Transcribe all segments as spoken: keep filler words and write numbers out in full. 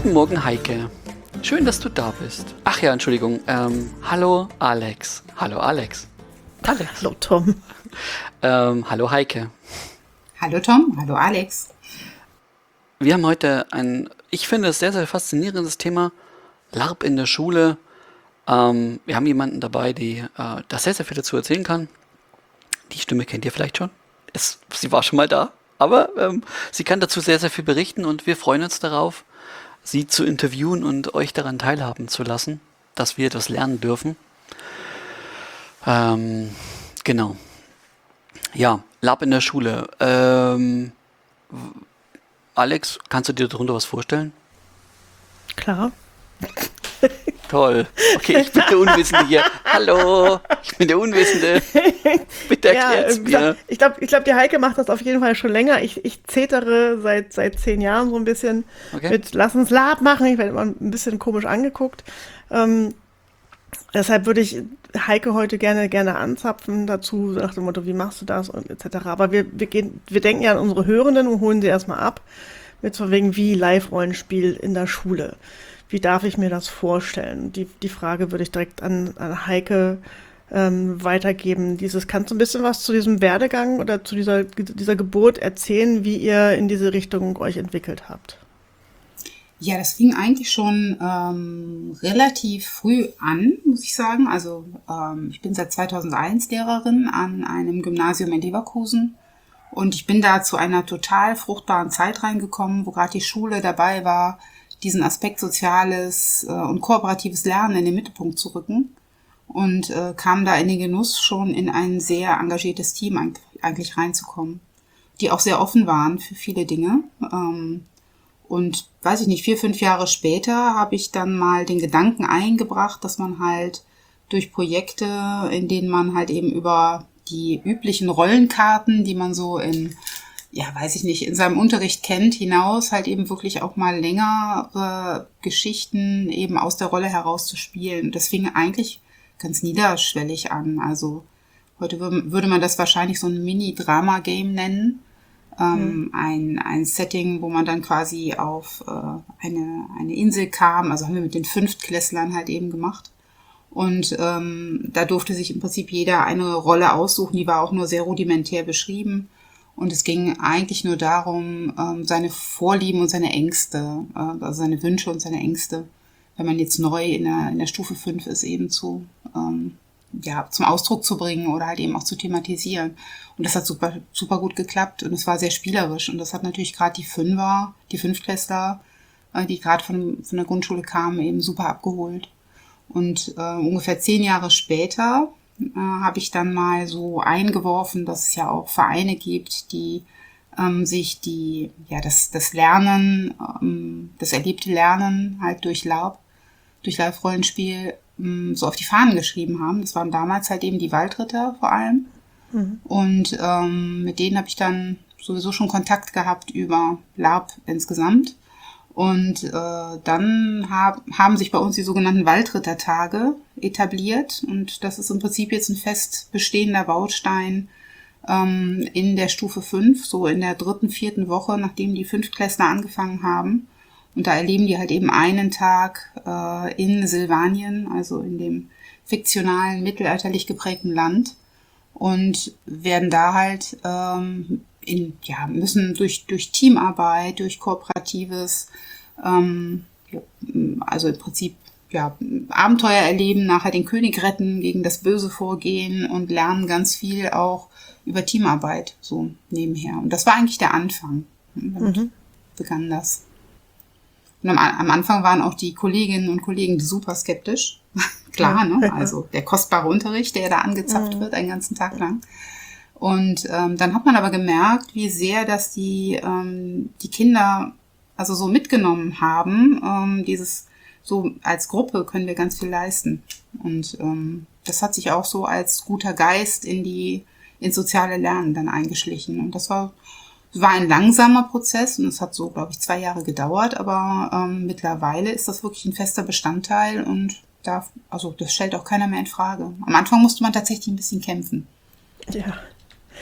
Guten Morgen, Heike. Schön, dass du da bist. Ach ja, Entschuldigung. Ähm, hallo, Alex. Hallo, Alex. Alex. Hallo, Tom. Ähm, hallo, Heike. Hallo, Tom. Hallo, Alex. Wir haben heute ein, ich finde es sehr, sehr faszinierendes Thema. LARP in der Schule. Ähm, wir haben jemanden dabei, die äh, da sehr, sehr viel dazu erzählen kann. Die Stimme kennt ihr vielleicht schon. Es, sie war schon mal da. Aber ähm, sie kann dazu sehr, sehr viel berichten und wir freuen uns darauf, sie zu interviewen und euch daran teilhaben zu lassen, dass wir etwas lernen dürfen. Ähm, genau. Ja, LARP in der Schule. Ähm, Alex, kannst du dir darunter was vorstellen? Klar. Toll. Okay, ich bin der Unwissende hier. Hallo, ich bin der Unwissende. Bitte erklärt's ja, mir. Ich glaube, ich glaub, die Heike macht das auf jeden Fall schon länger. Ich, ich zetere seit, seit zehn Jahren so ein bisschen Okay. mit Lass uns LARP machen. Ich werde immer ein bisschen komisch angeguckt. Ähm, deshalb würde ich Heike heute gerne, gerne anzapfen dazu, nach dem Motto, wie machst du das und et cetera. Aber wir, wir, gehen, wir denken ja an unsere Hörenden und holen sie erstmal ab. Mit so wegen wie Live-Rollenspiel in der Schule. Wie darf ich mir das vorstellen? Die, die Frage würde ich direkt an, an Heike ähm, weitergeben. Dieses, kannst du ein bisschen was zu diesem Werdegang oder zu dieser, dieser Geburt erzählen, wie ihr in diese Richtung euch entwickelt habt? Ja, das fing eigentlich schon ähm, relativ früh an, muss ich sagen. Also ähm, ich bin seit zweitausendeins Lehrerin an einem Gymnasium in Leverkusen. Und ich bin da zu einer total fruchtbaren Zeit reingekommen, wo gerade die Schule dabei war, diesen Aspekt soziales äh, und kooperatives Lernen in den Mittelpunkt zu rücken. Und äh, kam da in den Genuss, schon in ein sehr engagiertes Team eigentlich, eigentlich reinzukommen, die auch sehr offen waren für viele Dinge. Ähm, und weiß ich nicht, vier, fünf Jahre später habe ich dann mal den Gedanken eingebracht, dass man halt durch Projekte, in denen man halt eben über die üblichen Rollenkarten, die man so in, ja, weiß ich nicht, in seinem Unterricht kennt, hinaus halt eben wirklich auch mal längere Geschichten eben aus der Rolle heraus zu spielen. Das fing eigentlich ganz niederschwellig an. Also heute würde man das wahrscheinlich so ein Mini-Drama-Game nennen. Ähm, ein, ein Setting, wo man dann quasi auf äh, eine, eine Insel kam. Also haben wir mit den Fünftklässlern halt eben gemacht. Und ähm, da durfte sich im Prinzip jeder eine Rolle aussuchen, die war auch nur sehr rudimentär beschrieben. Und es ging eigentlich nur darum, ähm, seine Vorlieben und seine Ängste, äh, also seine Wünsche und seine Ängste, wenn man jetzt neu in der, in der Stufe fünf ist, eben zu, ähm, ja, zum Ausdruck zu bringen oder halt eben auch zu thematisieren. Und das hat super, super gut geklappt und es war sehr spielerisch. Und das hat natürlich gerade die Fünfer, die Fünftklässler, äh, die gerade von, von der Grundschule kamen, eben super abgeholt. Und äh, ungefähr zehn Jahre später äh, habe ich dann mal so eingeworfen, dass es ja auch Vereine gibt, die ähm, sich die, ja, das, das Lernen, ähm, das erlebte Lernen halt durch LARP, durch Live-Rollenspiel ähm, so auf die Fahnen geschrieben haben. Das waren damals halt eben die Waldritter vor allem. Mhm. Und ähm, mit denen habe ich dann sowieso schon Kontakt gehabt über LARP insgesamt. Und äh, dann hab, haben sich bei uns die sogenannten Waldrittertage etabliert. Und das ist im Prinzip jetzt ein fest bestehender Baustein ähm, in der Stufe fünf, so in der dritten, vierten Woche, nachdem die Fünftklässler angefangen haben. Und da erleben die halt eben einen Tag äh, in Silvanien, also in dem fiktionalen, mittelalterlich geprägten Land. Und werden da halt ähm, in, ja, müssen durch, durch Teamarbeit, durch Kooperatives, ähm, ja, also im Prinzip, ja, Abenteuer erleben, nachher den König retten, gegen das Böse vorgehen und lernen ganz viel auch über Teamarbeit, so nebenher. Und das war eigentlich der Anfang. Damit mhm. begann das. Und am, am Anfang waren auch die Kolleginnen und Kollegen super skeptisch. Klar, ne? Also der kostbare Unterricht, der da angezapft mhm. wird, einen ganzen Tag lang. Und ähm, dann hat man aber gemerkt, wie sehr das die ähm, die Kinder also so mitgenommen haben. Ähm, dieses so als Gruppe können wir ganz viel leisten. Und ähm, das hat sich auch so als guter Geist in die ins soziale Lernen dann eingeschlichen. Und das war war ein langsamer Prozess und es hat so, glaube ich, zwei Jahre gedauert. Aber ähm, mittlerweile ist das wirklich ein fester Bestandteil und da, also das stellt auch keiner mehr in Frage. Am Anfang musste man tatsächlich ein bisschen kämpfen. Ja.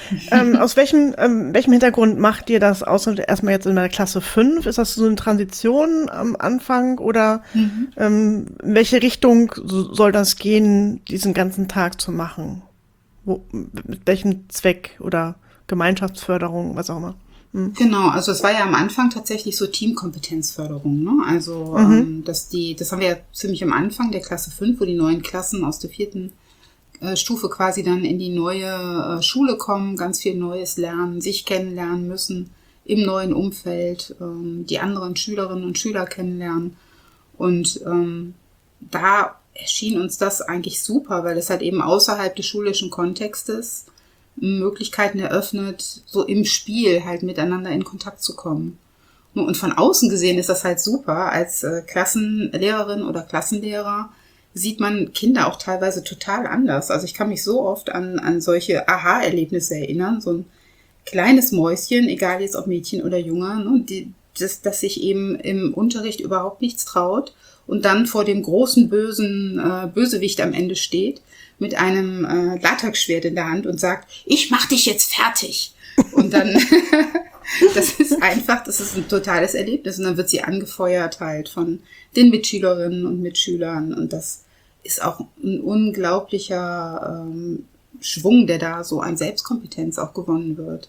Ähm, aus welchem, ähm, welchem Hintergrund macht ihr das aus? Und erstmal jetzt in der Klasse fünf? Ist das so eine Transition am Anfang oder Mhm. ähm, in welche Richtung so- soll das gehen, diesen ganzen Tag zu machen? Wo, mit welchem Zweck oder Gemeinschaftsförderung, was auch immer? Hm. Genau, also es war ja am Anfang tatsächlich so Teamkompetenzförderung, ne? Also Mhm. ähm, dass die, das haben wir ja ziemlich am Anfang der Klasse fünf, wo die neuen Klassen aus der vierten äh, Stufe quasi dann in die neue äh, Schule kommen, ganz viel Neues lernen, sich kennenlernen müssen im neuen Umfeld, ähm, die anderen Schülerinnen und Schüler kennenlernen. Und ähm, da erschien uns das eigentlich super, weil es halt eben außerhalb des schulischen Kontextes Möglichkeiten eröffnet, so im Spiel halt miteinander in Kontakt zu kommen. Und von außen gesehen ist das halt super. Als äh, Klassenlehrerin oder Klassenlehrer sieht man Kinder auch teilweise total anders. Also ich kann mich so oft an, an solche Aha-Erlebnisse erinnern. So ein kleines Mäuschen, egal jetzt ob Mädchen oder Junge, ne, die, das, das sich eben im Unterricht überhaupt nichts traut und dann vor dem großen bösen äh, Bösewicht am Ende steht mit einem äh, Latexschwert in der Hand und sagt, ich mach dich jetzt fertig. Und dann, das ist einfach, das ist ein totales Erlebnis. Und dann wird sie angefeuert halt von den Mitschülerinnen und Mitschülern. Und das ist auch ein unglaublicher ähm, Schwung, der da so an Selbstkompetenz auch gewonnen wird.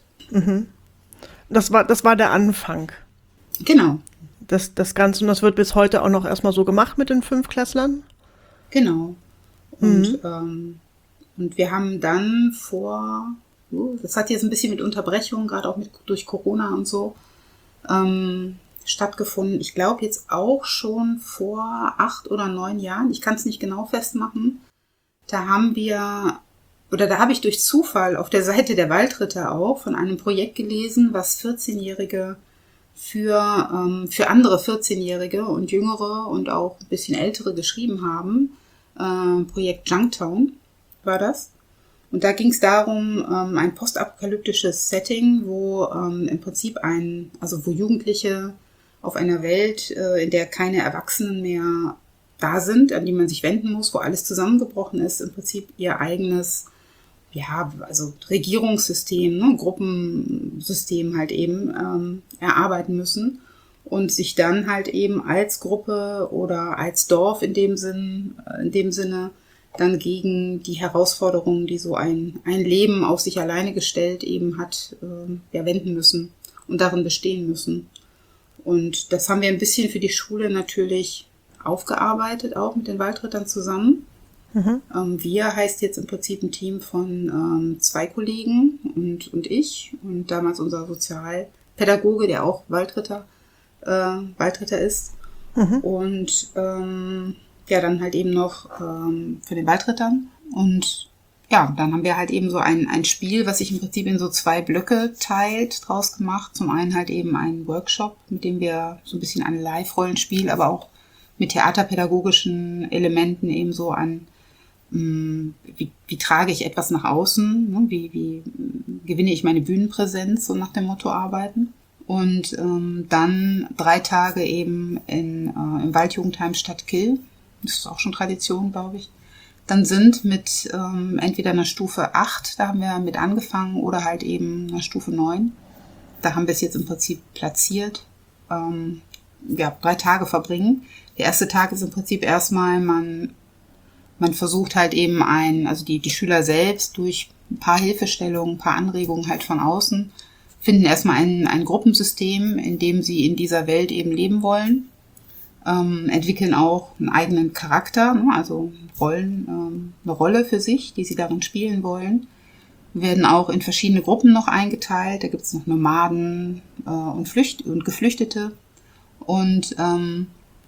Das war, das war der Anfang. Genau, Das, das Ganze, und das wird bis heute auch noch erstmal so gemacht mit den Fünftklässlern. genau. Und, ähm, und wir haben dann vor, uh, das hat jetzt ein bisschen mit Unterbrechung, gerade auch mit, durch Corona und so, ähm, stattgefunden. Ich glaube jetzt auch schon vor acht oder neun Jahren, ich kann es nicht genau festmachen. Da haben wir, oder da habe ich durch Zufall auf der Seite der Waldritter auch von einem Projekt gelesen, was vierzehnjährige für, ähm, für andere vierzehnjährige und jüngere und auch ein bisschen ältere geschrieben haben. Äh, Projekt Junktown war das. Und da ging es darum, ähm, ein postapokalyptisches Setting, wo ähm, im Prinzip ein, also wo Jugendliche auf einer Welt, äh, in der keine Erwachsenen mehr da sind, an die man sich wenden muss, wo alles zusammengebrochen ist, im Prinzip ihr eigenes, ja, also Regierungssystem, ne, Gruppensystem halt eben ähm, erarbeiten müssen und sich dann halt eben als Gruppe oder als Dorf in dem Sinn, in dem Sinne dann gegen die Herausforderungen, die so ein, ein Leben auf sich alleine gestellt eben hat, äh, ja, wenden müssen und darin bestehen müssen. Und das haben wir ein bisschen für die Schule natürlich aufgearbeitet, auch mit den Waldrittern zusammen. Mhm. Ähm, wir heißt jetzt im Prinzip ein Team von ähm, zwei Kollegen und, und ich und damals unser Sozialpädagoge, der auch Waldritter, äh, Waldritter ist. Mhm. Und ähm, ja, dann halt eben noch ähm, für den Waldrittern. Und ja, dann haben wir halt eben so ein, ein Spiel, was sich im Prinzip in so zwei Blöcke teilt, draus gemacht. Zum einen halt eben einen Workshop, mit dem wir so ein bisschen ein Live-Rollenspiel, aber auch mit theaterpädagogischen Elementen eben so an, mh, wie, wie trage ich etwas nach außen, ne? wie, wie mh, gewinne ich meine Bühnenpräsenz, so nach dem Motto arbeiten. Und ähm, dann drei Tage eben in, äh, im Waldjugendheim Stadtkill. Das ist auch schon Tradition, glaube ich. Dann sind mit ähm, entweder einer Stufe acht, da haben wir mit angefangen, oder halt eben einer Stufe neun. Da haben wir es jetzt im Prinzip platziert. Ähm, ja, drei Tage verbringen. Der erste Tag ist im Prinzip erstmal, man, man versucht halt eben ein, also die, die Schüler selbst durch ein paar Hilfestellungen, ein paar Anregungen halt von außen, finden erstmal ein, ein Gruppensystem, in dem sie in dieser Welt eben leben wollen. Ähm, entwickeln auch einen eigenen Charakter, ne? Also Rollen, ähm, eine Rolle für sich, die sie darin spielen wollen. Werden auch in verschiedene Gruppen noch eingeteilt. Da gibt es noch Nomaden äh, und, Flücht und Geflüchtete. Und ähm,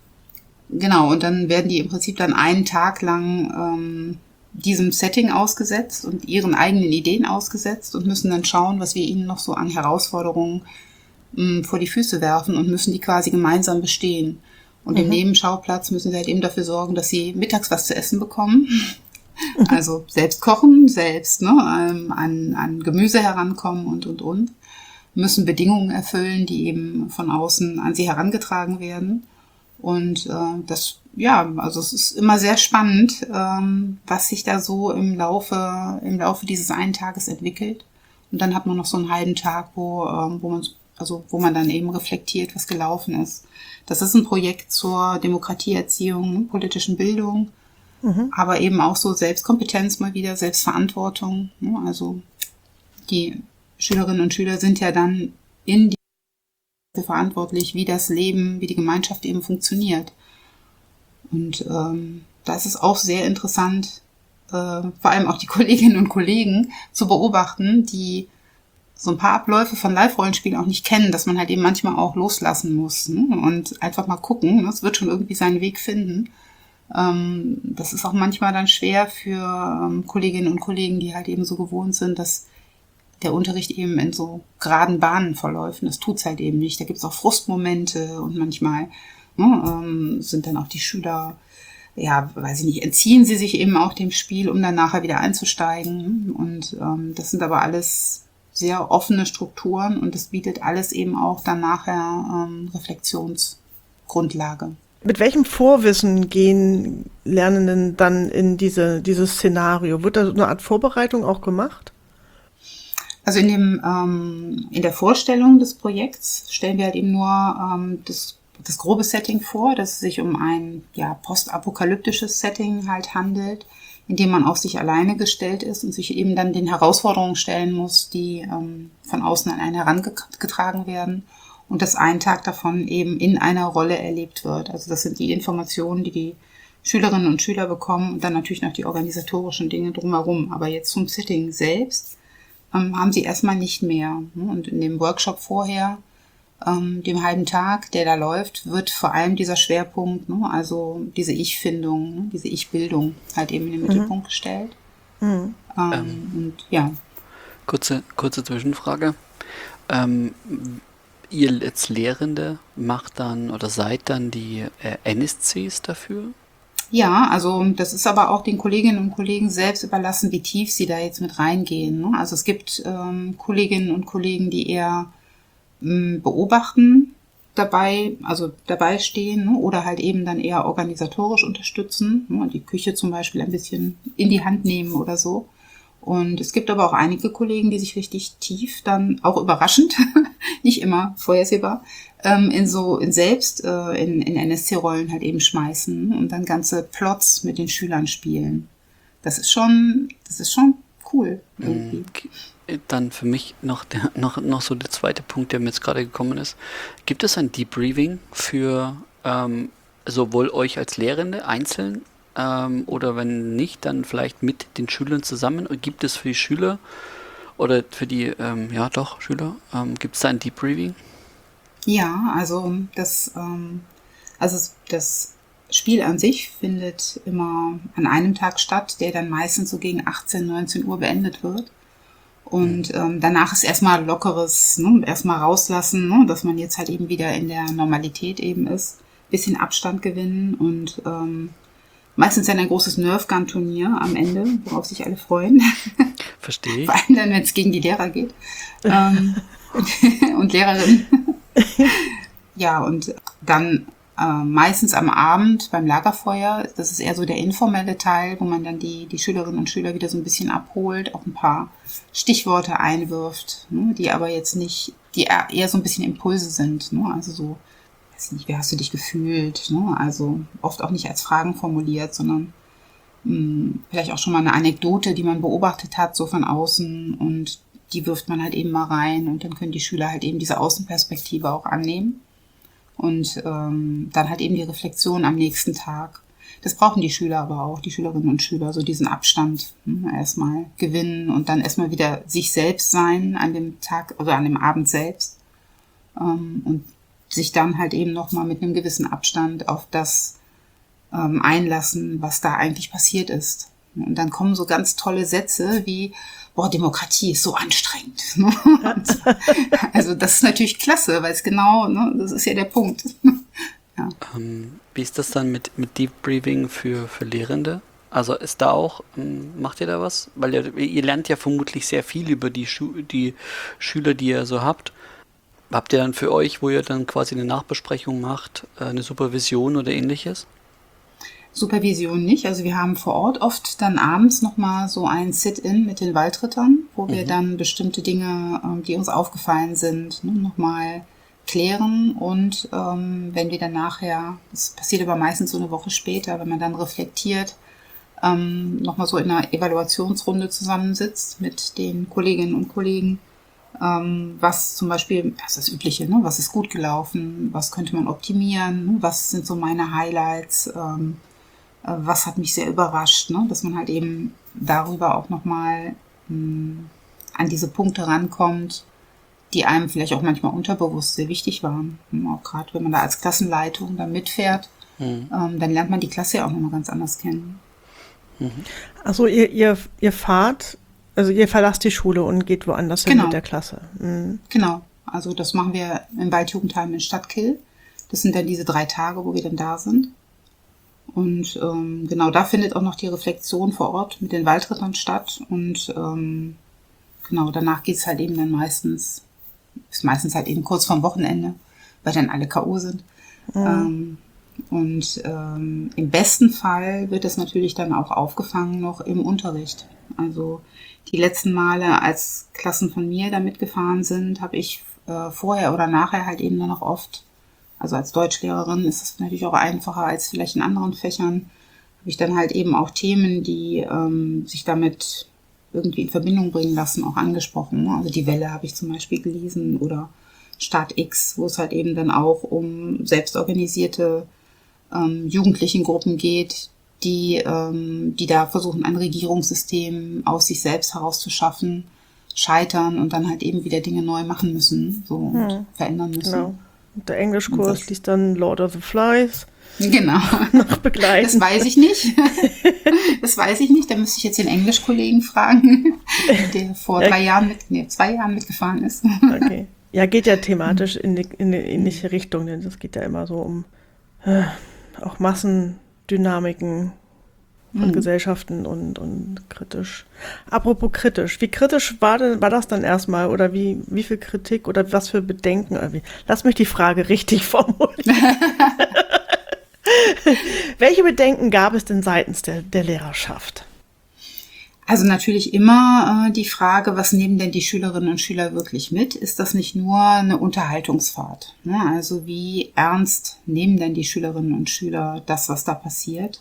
genau, und dann werden die im Prinzip dann einen Tag lang ähm, diesem Setting ausgesetzt und ihren eigenen Ideen ausgesetzt und müssen dann schauen, was wir ihnen noch so an Herausforderungen mh, vor die Füße werfen und müssen die quasi gemeinsam bestehen. Und im Mhm. Nebenschauplatz müssen sie halt eben dafür sorgen, dass sie mittags was zu essen bekommen. Also selbst kochen, selbst ne, ähm, an, an Gemüse herankommen und, und, und. Müssen Bedingungen erfüllen, die eben von außen an sie herangetragen werden. Und äh, das, ja, also es ist immer sehr spannend, ähm, was sich da so im Laufe, im Laufe dieses einen Tages entwickelt. Und dann hat man noch so einen halben Tag, wo, ähm, wo man, also wo man dann eben reflektiert, was gelaufen ist. Das ist ein Projekt zur Demokratieerziehung, ne, politischen Bildung, Mhm. aber eben auch so Selbstkompetenz mal wieder, Selbstverantwortung. Ne? Also die Schülerinnen und Schüler sind ja dann in die verantwortlich, wie das Leben, wie die Gemeinschaft eben funktioniert. Und ähm, da ist es auch sehr interessant, äh, vor allem auch die Kolleginnen und Kollegen zu beobachten, die so ein paar Abläufe von Live-Rollenspielen auch nicht kennen, dass man halt eben manchmal auch loslassen muss, ne? Und einfach mal gucken, ne? Es wird schon irgendwie seinen Weg finden. Ähm, das ist auch manchmal dann schwer für ähm, Kolleginnen und Kollegen, die halt eben so gewohnt sind, dass der Unterricht eben in so geraden Bahnen verläuft. Und das tut's halt eben nicht. Da gibt's auch Frustmomente und manchmal ne, ähm, sind dann auch die Schüler, ja, weiß ich nicht, entziehen sie sich eben auch dem Spiel, um dann nachher wieder einzusteigen. Und ähm, das sind aber alles sehr offene Strukturen und das bietet alles eben auch dann nachher ähm, Reflexionsgrundlage. Mit welchem Vorwissen gehen Lernenden dann in diese, dieses Szenario? Wird da so eine Art Vorbereitung auch gemacht? Also in dem ähm, in der Vorstellung des Projekts stellen wir halt eben nur ähm, das, das grobe Setting vor, dass es sich um ein ja, postapokalyptisches Setting halt handelt, in dem man auf sich alleine gestellt ist und sich eben dann den Herausforderungen stellen muss, die ähm, von außen an einen herangetragen werden und dass ein Tag davon eben in einer Rolle erlebt wird. Also das sind die Informationen, die die Schülerinnen und Schüler bekommen und dann natürlich noch die organisatorischen Dinge drumherum. Aber jetzt zum Setting selbst ähm, haben sie erstmal nicht mehr. Und in dem Workshop vorher, ähm, dem halben Tag, der da läuft, wird vor allem dieser Schwerpunkt, ne, also diese Ich-Findung, ne, diese Ich-Bildung halt eben in den Mittelpunkt gestellt. Mhm. Ähm, Ähm, und ja, kurze, kurze Zwischenfrage. Ähm, ihr als Lehrende macht dann oder seid dann die äh, N S Cs dafür? Ja, also das ist aber auch den Kolleginnen und Kollegen selbst überlassen, wie tief sie da jetzt mit reingehen. Ne? Also es gibt ähm, Kolleginnen und Kollegen, die eher ähm, beobachten dabei, also dabei stehen, ne? Oder halt eben dann eher organisatorisch unterstützen, ne? Die Küche zum Beispiel ein bisschen in die Hand nehmen oder so. Und es gibt aber auch einige Kollegen, die sich richtig tief dann, auch überraschend, nicht immer vorhersehbar, ähm, in so, in selbst, äh, in, in N S C-Rollen halt eben schmeißen und dann ganze Plots mit den Schülern spielen. Das ist schon, das ist schon cool, irgendwie. Okay. Dann für mich noch, der, noch, noch so der zweite Punkt, der mir jetzt gerade gekommen ist. Gibt es ein Debriefing für ähm, sowohl euch als Lehrende einzeln ähm, oder wenn nicht, dann vielleicht mit den Schülern zusammen? Gibt es für die Schüler oder für die, ähm, ja doch, Schüler, ähm, gibt es da ein Debriefing? Ja, also das, ähm, also es- das Spiel an sich findet immer an einem Tag statt, der dann meistens so gegen achtzehn, neunzehn Uhr beendet wird. Und ähm, danach ist erstmal lockeres, ne, erstmal rauslassen, ne, dass man jetzt halt eben wieder in der Normalität eben ist, bisschen Abstand gewinnen und ähm, meistens dann ein großes Nerf-Gun-Turnier am Ende, worauf sich alle freuen. Verstehe ich. Vor allem dann, wenn es gegen die Lehrer geht. Ähm, und Lehrerinnen. Ja, und dann äh, meistens am Abend beim Lagerfeuer, das ist eher so der informelle Teil, wo man dann die, die Schülerinnen und Schüler wieder so ein bisschen abholt, auch ein paar Stichworte einwirft, ne, die aber jetzt nicht, die eher eher so ein bisschen Impulse sind. Ne, also so, weiß nicht, wie hast du dich gefühlt? Ne, also oft auch nicht als Fragen formuliert, sondern mh, vielleicht auch schon mal eine Anekdote, die man beobachtet hat, so von außen und die wirft man halt eben mal rein und dann können die Schüler halt eben diese Außenperspektive auch annehmen. Und ähm, dann halt eben die Reflexion am nächsten Tag. Das brauchen die Schüler aber auch, die Schülerinnen und Schüler, so diesen Abstand hm, erstmal gewinnen und dann erstmal wieder sich selbst sein an dem Tag oder an dem Abend selbst. Ähm, und sich dann halt eben nochmal mit einem gewissen Abstand auf das ähm, einlassen, was da eigentlich passiert ist. Und dann kommen so ganz tolle Sätze wie, boah, Demokratie ist so anstrengend. Also das ist natürlich klasse, weil es genau, ne, das ist ja der Punkt. Ja. Ähm, wie ist das dann mit, mit Debriefing für, für Lehrende? Also ist da auch, ähm, macht ihr da was? Weil ihr, ihr lernt ja vermutlich sehr viel über die, Schu die Schüler, die ihr so habt. Habt ihr dann für euch, wo ihr dann quasi eine Nachbesprechung macht, äh, eine Supervision oder ähnliches? Supervision nicht. Also wir haben vor Ort oft dann abends nochmal so ein Sit-in mit den Waldrittern, wo wir Mhm. dann bestimmte Dinge, ähm, die uns aufgefallen sind, ne, nochmal klären. Und ähm, wenn wir dann nachher, das passiert aber meistens so eine Woche später, wenn man dann reflektiert, ähm, nochmal so in einer Evaluationsrunde zusammensitzt mit den Kolleginnen und Kollegen, ähm, was zum Beispiel, das ist das Übliche, ne? Was ist gut gelaufen, was könnte man optimieren, ne? Was sind so meine Highlights, ähm, äh, was hat mich sehr überrascht, ne? Dass man halt eben darüber auch nochmal an diese Punkte rankommt, die einem vielleicht auch manchmal unterbewusst sehr wichtig waren. Und auch gerade wenn man da als Klassenleitung da mitfährt, Mhm. ähm, dann lernt man die Klasse ja auch nochmal ganz anders kennen. Also ihr, ihr, ihr fahrt, also ihr verlasst die Schule und geht woanders hin Genau. mit der Klasse. Mhm. Genau, also das machen wir im Waldjugendheim in Stadtkill. Das sind dann diese drei Tage, wo wir dann da sind. Und ähm, genau, da findet auch noch die Reflexion vor Ort mit den Waldrittern statt. Und ähm, genau, danach geht's halt eben dann meistens, ist meistens halt eben kurz vorm Wochenende, weil dann alle K O sind. Ähm, und ähm, im besten Fall wird es natürlich dann auch aufgefangen noch im Unterricht. Also die letzten Male, als Klassen von mir da mitgefahren sind, habe ich äh, vorher oder nachher halt eben dann noch oft, also als Deutschlehrerin ist es natürlich auch einfacher als vielleicht in anderen Fächern, habe ich dann halt eben auch Themen, die ähm, sich damit irgendwie in Verbindung bringen lassen, auch angesprochen. Ne? Also die Welle habe ich zum Beispiel gelesen oder Start X, wo es halt eben dann auch um selbstorganisierte ähm, Jugendlichen-Gruppen geht, die, ähm, die da versuchen, ein Regierungssystem aus sich selbst herauszuschaffen, scheitern und dann halt eben wieder Dinge neu machen müssen, so und Hm. verändern müssen. Genau. Und der Und Englischkurs das- liest dann Lord of the Flies Genau. noch Das begleiten. weiß ich nicht. Das weiß ich nicht. Da müsste ich jetzt den Englischkollegen fragen, der vor Ja. drei Jahren mit, nee, zwei Jahren mitgefahren ist. Okay. Ja, geht ja thematisch in, die, in eine ähnliche Richtung, denn es geht ja immer so um äh, auch Massendynamiken von Mhm. Gesellschaften und, und kritisch. Apropos kritisch, wie kritisch war denn, war das dann erstmal oder wie, wie viel Kritik oder was für Bedenken? Oder wie? Lass mich die Frage richtig formulieren. Welche Bedenken gab es denn seitens der, der Lehrerschaft? Also natürlich immer äh, die Frage, was nehmen denn die Schülerinnen und Schüler wirklich mit? Ist das nicht nur eine Unterhaltungsfahrt? Ne? Also wie ernst nehmen denn die Schülerinnen und Schüler das, was da passiert?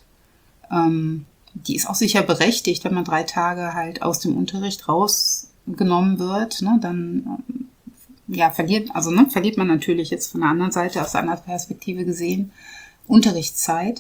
Ähm, die ist auch sicher berechtigt, wenn man drei Tage halt aus dem Unterricht rausgenommen wird, ne? Dann ähm, ja, verliert, also ne, verliert man natürlich jetzt von der anderen Seite, aus einer Perspektive gesehen, Unterrichtszeit.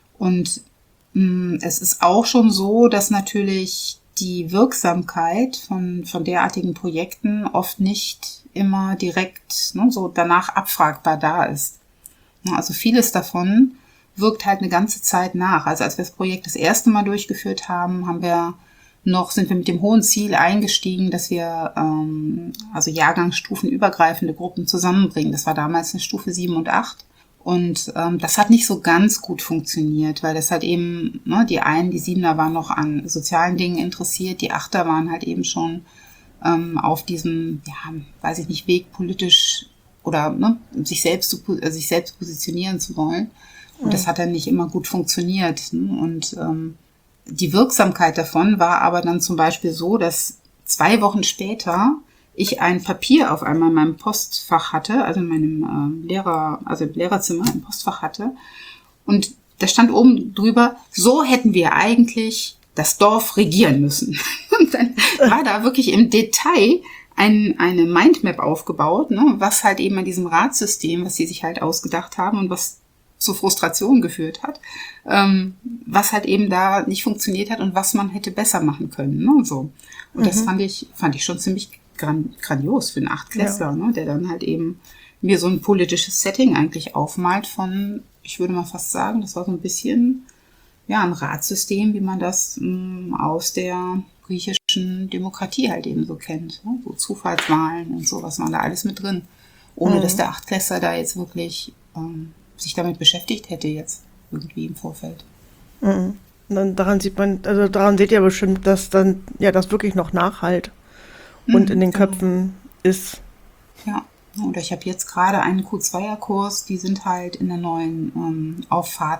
Und mh, es ist auch schon so, dass natürlich die Wirksamkeit von, von derartigen Projekten oft nicht immer direkt ne, so danach abfragbar da ist. Ja, also vieles davon wirkt halt eine ganze Zeit nach. Also als wir das Projekt das erste Mal durchgeführt haben, haben wir noch, sind wir mit dem hohen Ziel eingestiegen, dass wir ähm, also jahrgangsstufenübergreifende Gruppen zusammenbringen. Das war damals eine Stufe sieben und acht. Und ähm, das hat nicht so ganz gut funktioniert, weil das halt eben, ne, die einen, die Siebener waren noch an sozialen Dingen interessiert, die Achter waren halt eben schon ähm, auf diesem, ja, weiß ich nicht, Weg politisch oder ne, sich selbst zu, äh, sich selbst positionieren zu wollen. Und das hat dann nicht immer gut funktioniert. Ne? Und ähm, die Wirksamkeit davon war aber dann zum Beispiel so, dass zwei Wochen später ich ein Papier auf einmal in meinem Postfach hatte, also in meinem äh, Lehrer, also im Lehrerzimmer ein Postfach hatte. Und da stand oben drüber, so hätten wir eigentlich das Dorf regieren müssen. Und dann war da wirklich im Detail ein, eine Mindmap aufgebaut, ne, was halt eben an diesem Ratssystem, was sie sich halt ausgedacht haben und was zu Frustration geführt hat, ähm, was halt eben da nicht funktioniert hat und was man hätte besser machen können. Ne, so. Und das fand ich, fand ich schon ziemlich gran- grandios für einen Achtklässler, ne, der dann halt eben mir so ein politisches Setting eigentlich aufmalt von, ich würde mal fast sagen, das war so ein bisschen ja ein Ratssystem, wie man das mh, aus der griechischen Demokratie halt eben so kennt. Ne? So Zufallswahlen und so, was war da alles mit drin. Ohne Mhm. dass der Achtklässler da jetzt wirklich ähm, sich damit beschäftigt hätte jetzt irgendwie im Vorfeld. Mhm. Und dann daran sieht man, also daran seht ihr bestimmt, dass dann ja das wirklich noch nachhalt und Mhm, in den genau. Köpfen ist. Ja, oder ich habe jetzt gerade einen Q zwei er Kurs, die sind halt in der neuen ähm, Auffahrt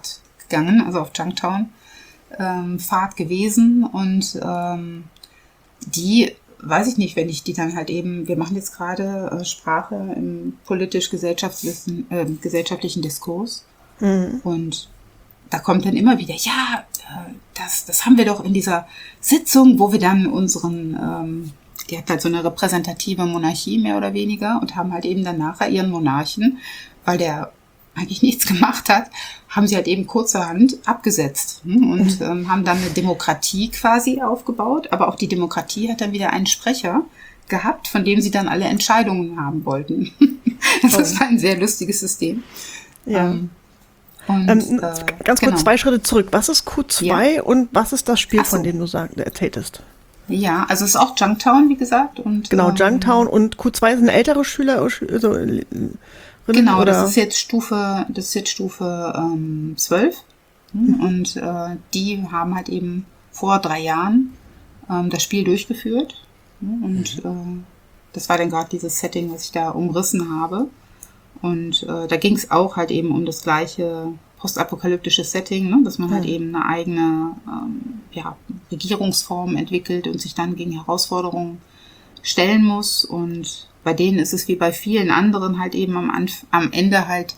gegangen, also auf Junktown ähm, Fahrt gewesen und ähm, die, weiß ich nicht, wenn ich die dann halt eben, wir machen jetzt gerade äh, Sprache im politisch-gesellschaftlichen äh, gesellschaftlichen Diskurs Mhm. und da kommt dann immer wieder, ja, äh, das, das haben wir doch in dieser Sitzung, wo wir dann unseren, ähm, die hat halt so eine repräsentative Monarchie mehr oder weniger und haben halt eben dann nachher ihren Monarchen, weil der eigentlich nichts gemacht hat, haben sie halt eben kurzerhand abgesetzt hm, und ähm, haben dann eine Demokratie quasi aufgebaut. Aber auch die Demokratie hat dann wieder einen Sprecher gehabt, von dem sie dann alle Entscheidungen haben wollten. Das war ein sehr lustiges System. Ja. Ähm, und, Ähm, äh, ganz kurz genau. zwei Schritte zurück. Was ist Q zwei und was ist das Spiel, Ach so. von dem du sag, erzähltest? Ja, also es ist auch Junktown, wie gesagt. Und, Genau, ähm, Junktown und Q zwei sind ältere Schüler, also, äh, Genau, oder? das ist jetzt Stufe, das ist jetzt Stufe ähm, zwölf. Mhm. Und äh, die haben halt eben vor drei Jahren ähm, das Spiel durchgeführt. Mhm. Und mhm. äh, das war dann gerade dieses Setting, was ich da umrissen habe. Und äh, da ging es auch halt eben um das gleiche postapokalyptische Setting, ne? Dass man mhm. halt eben eine eigene ähm, ja, Regierungsform entwickelt und sich dann gegen Herausforderungen stellen muss. Und bei denen ist es wie bei vielen anderen halt eben am, Anf- am Ende halt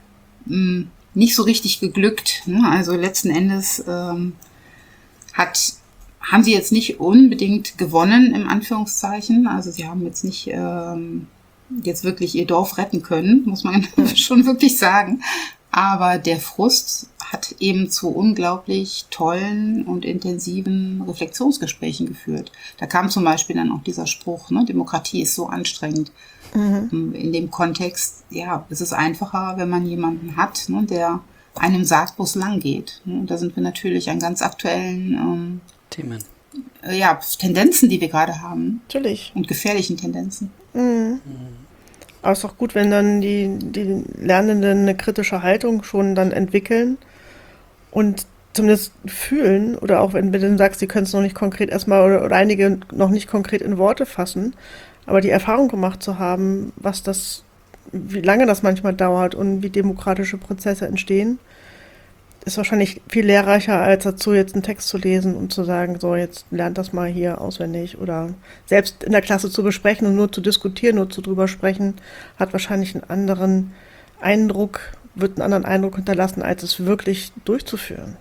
mh, nicht so richtig geglückt. Ne? Also letzten Endes ähm, hat, haben sie jetzt nicht unbedingt gewonnen, im Anführungszeichen. Also sie haben jetzt nicht ähm, jetzt wirklich ihr Dorf retten können, muss man schon wirklich sagen. Aber der Frust hat eben zu unglaublich tollen und intensiven Reflexionsgesprächen geführt. Da kam zum Beispiel dann auch dieser Spruch, ne, Demokratie ist so anstrengend. Mhm. In dem Kontext, ja, es ist einfacher, wenn man jemanden hat, ne, der einem sagt, wo es lang geht. Und da sind wir natürlich an ganz aktuellen ähm, Themen. Äh, ja, Tendenzen, die wir gerade haben. Natürlich. Und gefährlichen Tendenzen. Mhm. Mhm. Aber es ist auch gut, wenn dann die, die Lernenden eine kritische Haltung schon dann entwickeln und zumindest fühlen, oder auch wenn du dann sagst, sie können es noch nicht konkret erstmal oder, oder einige noch nicht konkret in Worte fassen, aber die Erfahrung gemacht zu haben, was das, wie lange das manchmal dauert und wie demokratische Prozesse entstehen, ist wahrscheinlich viel lehrreicher, als dazu jetzt einen Text zu lesen und zu sagen, so, jetzt lernt das mal hier auswendig oder selbst in der Klasse zu besprechen und nur zu diskutieren, nur zu drüber sprechen, hat wahrscheinlich einen anderen Eindruck, wird einen anderen Eindruck hinterlassen, als es wirklich durchzuführen.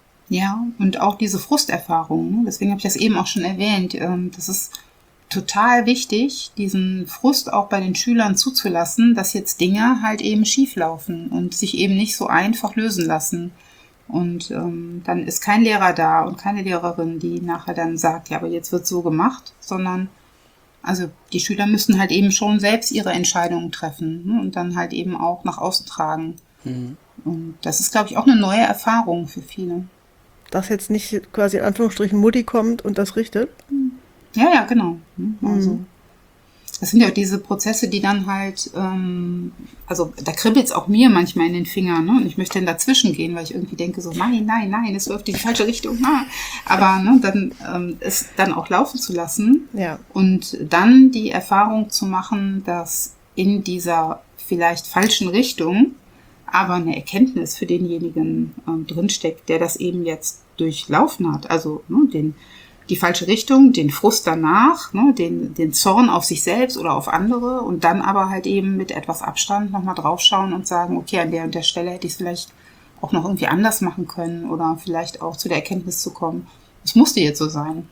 Ja, und auch diese Frusterfahrung, deswegen habe ich das eben auch schon erwähnt, das ist total wichtig, diesen Frust auch bei den Schülern zuzulassen, dass jetzt Dinge halt eben schief laufen und sich eben nicht so einfach lösen lassen. Und ähm, dann ist kein Lehrer da und keine Lehrerin, die nachher dann sagt, ja, aber jetzt wird so gemacht, sondern also die Schüler müssen halt eben schon selbst ihre Entscheidungen treffen, ne, und dann halt eben auch nach außen tragen. Mhm. Und das ist, glaube ich, auch eine neue Erfahrung für viele. Dass jetzt nicht quasi in Anführungsstrichen Mutti kommt und das richtet? Ja, ja, genau. Also, mhm. Das sind ja auch diese Prozesse, die dann halt, ähm, also da kribbelt es auch mir manchmal in den Fingern, ne? Und ich möchte dann dazwischen gehen, weil ich irgendwie denke so, nein, nein, nein, es läuft in die falsche Richtung. Ah. Aber ne, dann ähm, es dann auch laufen zu lassen, ja, und dann die Erfahrung zu machen, dass in dieser vielleicht falschen Richtung aber eine Erkenntnis für denjenigen ähm, drinsteckt, der das eben jetzt durchlaufen hat. Also ne, den die falsche Richtung, den Frust danach, ne, den, den Zorn auf sich selbst oder auf andere und dann aber halt eben mit etwas Abstand nochmal draufschauen und sagen, okay, an der und der Stelle hätte ich es vielleicht auch noch irgendwie anders machen können oder vielleicht auch zu der Erkenntnis zu kommen, es musste jetzt so sein.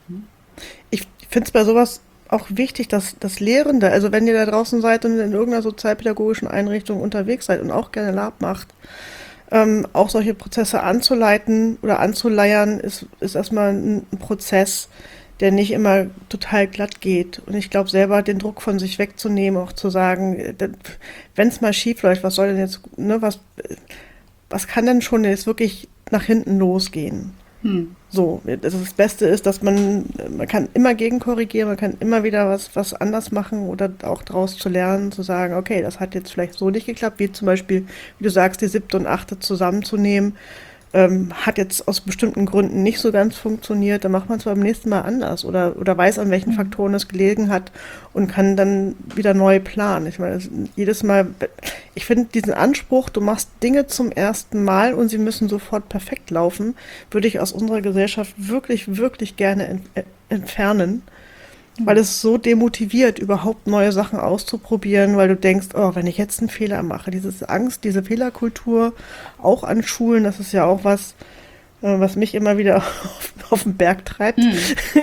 Ich finde es bei sowas auch wichtig, dass das Lehrende, also wenn ihr da draußen seid und in irgendeiner sozialpädagogischen Einrichtung unterwegs seid und auch gerne Lab macht, Ähm, auch solche Prozesse anzuleiten oder anzuleiern, ist, ist erstmal ein, ein Prozess, der nicht immer total glatt geht. Und ich glaube, selber den Druck von sich wegzunehmen, auch zu sagen, wenn es mal schief läuft, was soll denn jetzt, ne, was, was kann denn schon jetzt wirklich nach hinten losgehen? Hm. So, also das Beste ist, dass man, man kann immer gegenkorrigieren, man kann immer wieder was, was anders machen oder auch daraus zu lernen, zu sagen, okay, das hat jetzt vielleicht so nicht geklappt, wie zum Beispiel, wie du sagst, die siebte und achte zusammenzunehmen ähm, hat jetzt aus bestimmten Gründen nicht so ganz funktioniert, dann macht man es beim nächsten Mal anders oder, oder weiß, an welchen Faktoren es gelegen hat und kann dann wieder neu planen. Ich meine, das, jedes Mal, ich finde diesen Anspruch, du machst Dinge zum ersten Mal und sie müssen sofort perfekt laufen, würde ich aus unserer Gesellschaft wirklich, wirklich gerne ent, äh, entfernen. Weil es so demotiviert, überhaupt neue Sachen auszuprobieren, weil du denkst, oh, wenn ich jetzt einen Fehler mache, diese Angst, diese Fehlerkultur, auch an Schulen, das ist ja auch was, äh, was mich immer wieder auf, auf den Berg treibt, Mhm.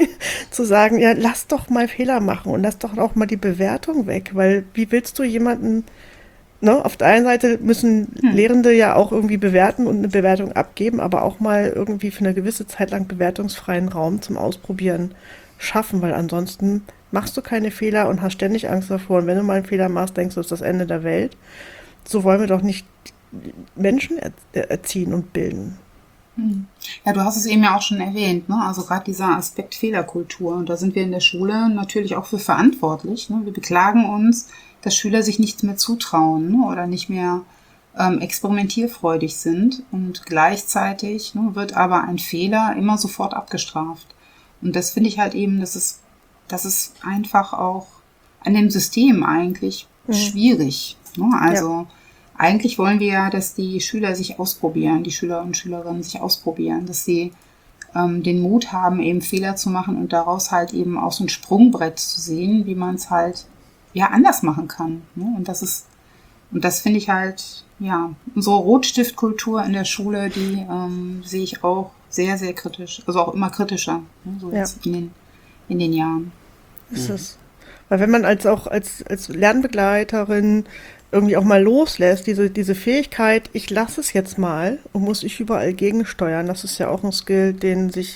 zu sagen, ja, lass doch mal Fehler machen und lass doch auch mal die Bewertung weg, weil wie willst du jemanden, ne, auf der einen Seite müssen Mhm. Lehrende ja auch irgendwie bewerten und eine Bewertung abgeben, aber auch mal irgendwie für eine gewisse Zeit lang bewertungsfreien Raum zum Ausprobieren schaffen, weil ansonsten machst du keine Fehler und hast ständig Angst davor. Und wenn du mal einen Fehler machst, denkst du, das ist das Ende der Welt. So wollen wir doch nicht Menschen er erziehen und bilden. Mhm. Ja, du hast es eben ja auch schon erwähnt, ne? Also gerade dieser Aspekt Fehlerkultur. Und da sind wir in der Schule natürlich auch für verantwortlich. Ne? Wir beklagen uns, dass Schüler sich nichts mehr zutrauen, ne? Oder nicht mehr ähm, experimentierfreudig sind. Und gleichzeitig, ne, wird aber ein Fehler immer sofort abgestraft. Und das finde ich halt eben, das ist, das ist einfach auch an dem System eigentlich Mhm. schwierig. Ne? Ja. Also eigentlich wollen wir ja, dass die Schüler sich ausprobieren, die Schüler und Schülerinnen sich ausprobieren, dass sie ähm, den Mut haben, eben Fehler zu machen und daraus halt eben auch so ein Sprungbrett zu sehen, wie man es halt ja anders machen kann. Ne? Und das ist, und das finde ich halt, ja, unsere Rotstiftkultur in der Schule, die ähm, sehe ich auch sehr, sehr kritisch, also auch immer kritischer, ne? So Ja. jetzt in den, in den Jahren. Ist es. Weil wenn man als auch als, als Lernbegleiterin irgendwie auch mal loslässt, diese, diese Fähigkeit, ich lasse es jetzt mal und muss ich überall gegensteuern, das ist ja auch ein Skill, den sich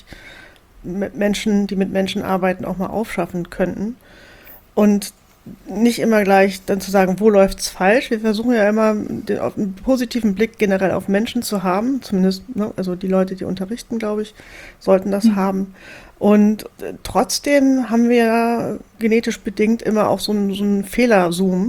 mit Menschen, die mit Menschen arbeiten, auch mal aufschaffen könnten. Und nicht immer gleich dann zu sagen, wo läuft's falsch. Wir versuchen ja immer den, auf, einen positiven Blick generell auf Menschen zu haben. Zumindest, ne, also die Leute, die unterrichten, glaube ich, sollten das Mhm. haben. Und äh, trotzdem haben wir ja genetisch bedingt immer auch so einen, so einen Fehlerzoom.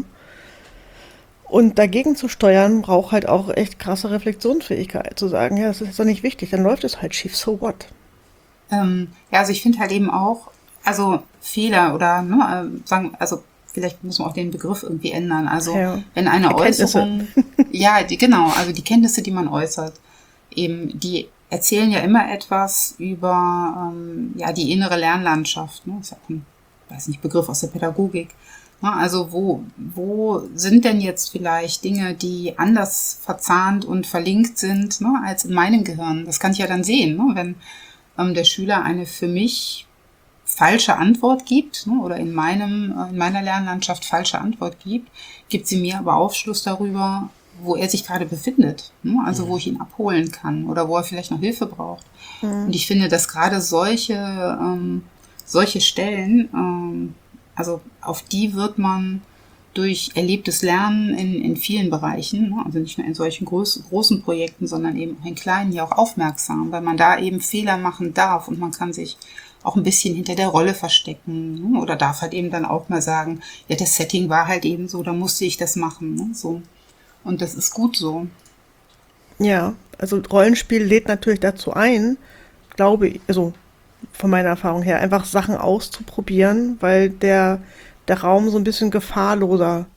Und dagegen zu steuern, braucht halt auch echt krasse Reflexionsfähigkeit. Zu sagen, ja, das ist jetzt doch nicht wichtig, dann läuft es halt schief, so what? Ähm, ja, also ich finde halt eben auch, also Fehler oder, ne, äh, sagen, also vielleicht muss man auch den Begriff irgendwie ändern. Also Ja. wenn eine Erkenntnisse. Äußerung, ja, die, genau, also die Kenntnisse, die man äußert, eben, die erzählen ja immer etwas über ähm, ja, die innere Lernlandschaft. Ne? Das ist ja auch ein, weiß nicht, Begriff aus der Pädagogik. Ne? Also wo, wo sind denn jetzt vielleicht Dinge, die anders verzahnt und verlinkt sind, ne, als in meinem Gehirn? Das kann ich ja dann sehen, ne? Wenn ähm, der Schüler eine für mich falsche Antwort gibt, ne, oder in meinem, äh, in meiner Lernlandschaft falsche Antwort gibt, gibt sie mir aber Aufschluss darüber, wo er sich gerade befindet, ne? Also wo ich ihn abholen kann oder wo er vielleicht noch Hilfe braucht. Und ich finde, dass gerade solche, ähm, solche Stellen, ähm, also auf die wird man durch erlebtes Lernen in, in vielen Bereichen, ne? Also nicht nur in solchen groß, großen Projekten, sondern eben auch in kleinen, ja auch aufmerksam, weil man da eben Fehler machen darf und man kann sich auch ein bisschen hinter der Rolle verstecken, ne? Oder darf halt eben dann auch mal sagen, ja, das Setting war halt eben so, da musste ich das machen, ne? So. Und das ist gut so. Ja, also Rollenspiel lädt natürlich dazu ein, glaube ich, also von meiner Erfahrung her, einfach Sachen auszuprobieren, weil der, der Raum so ein bisschen gefahrloser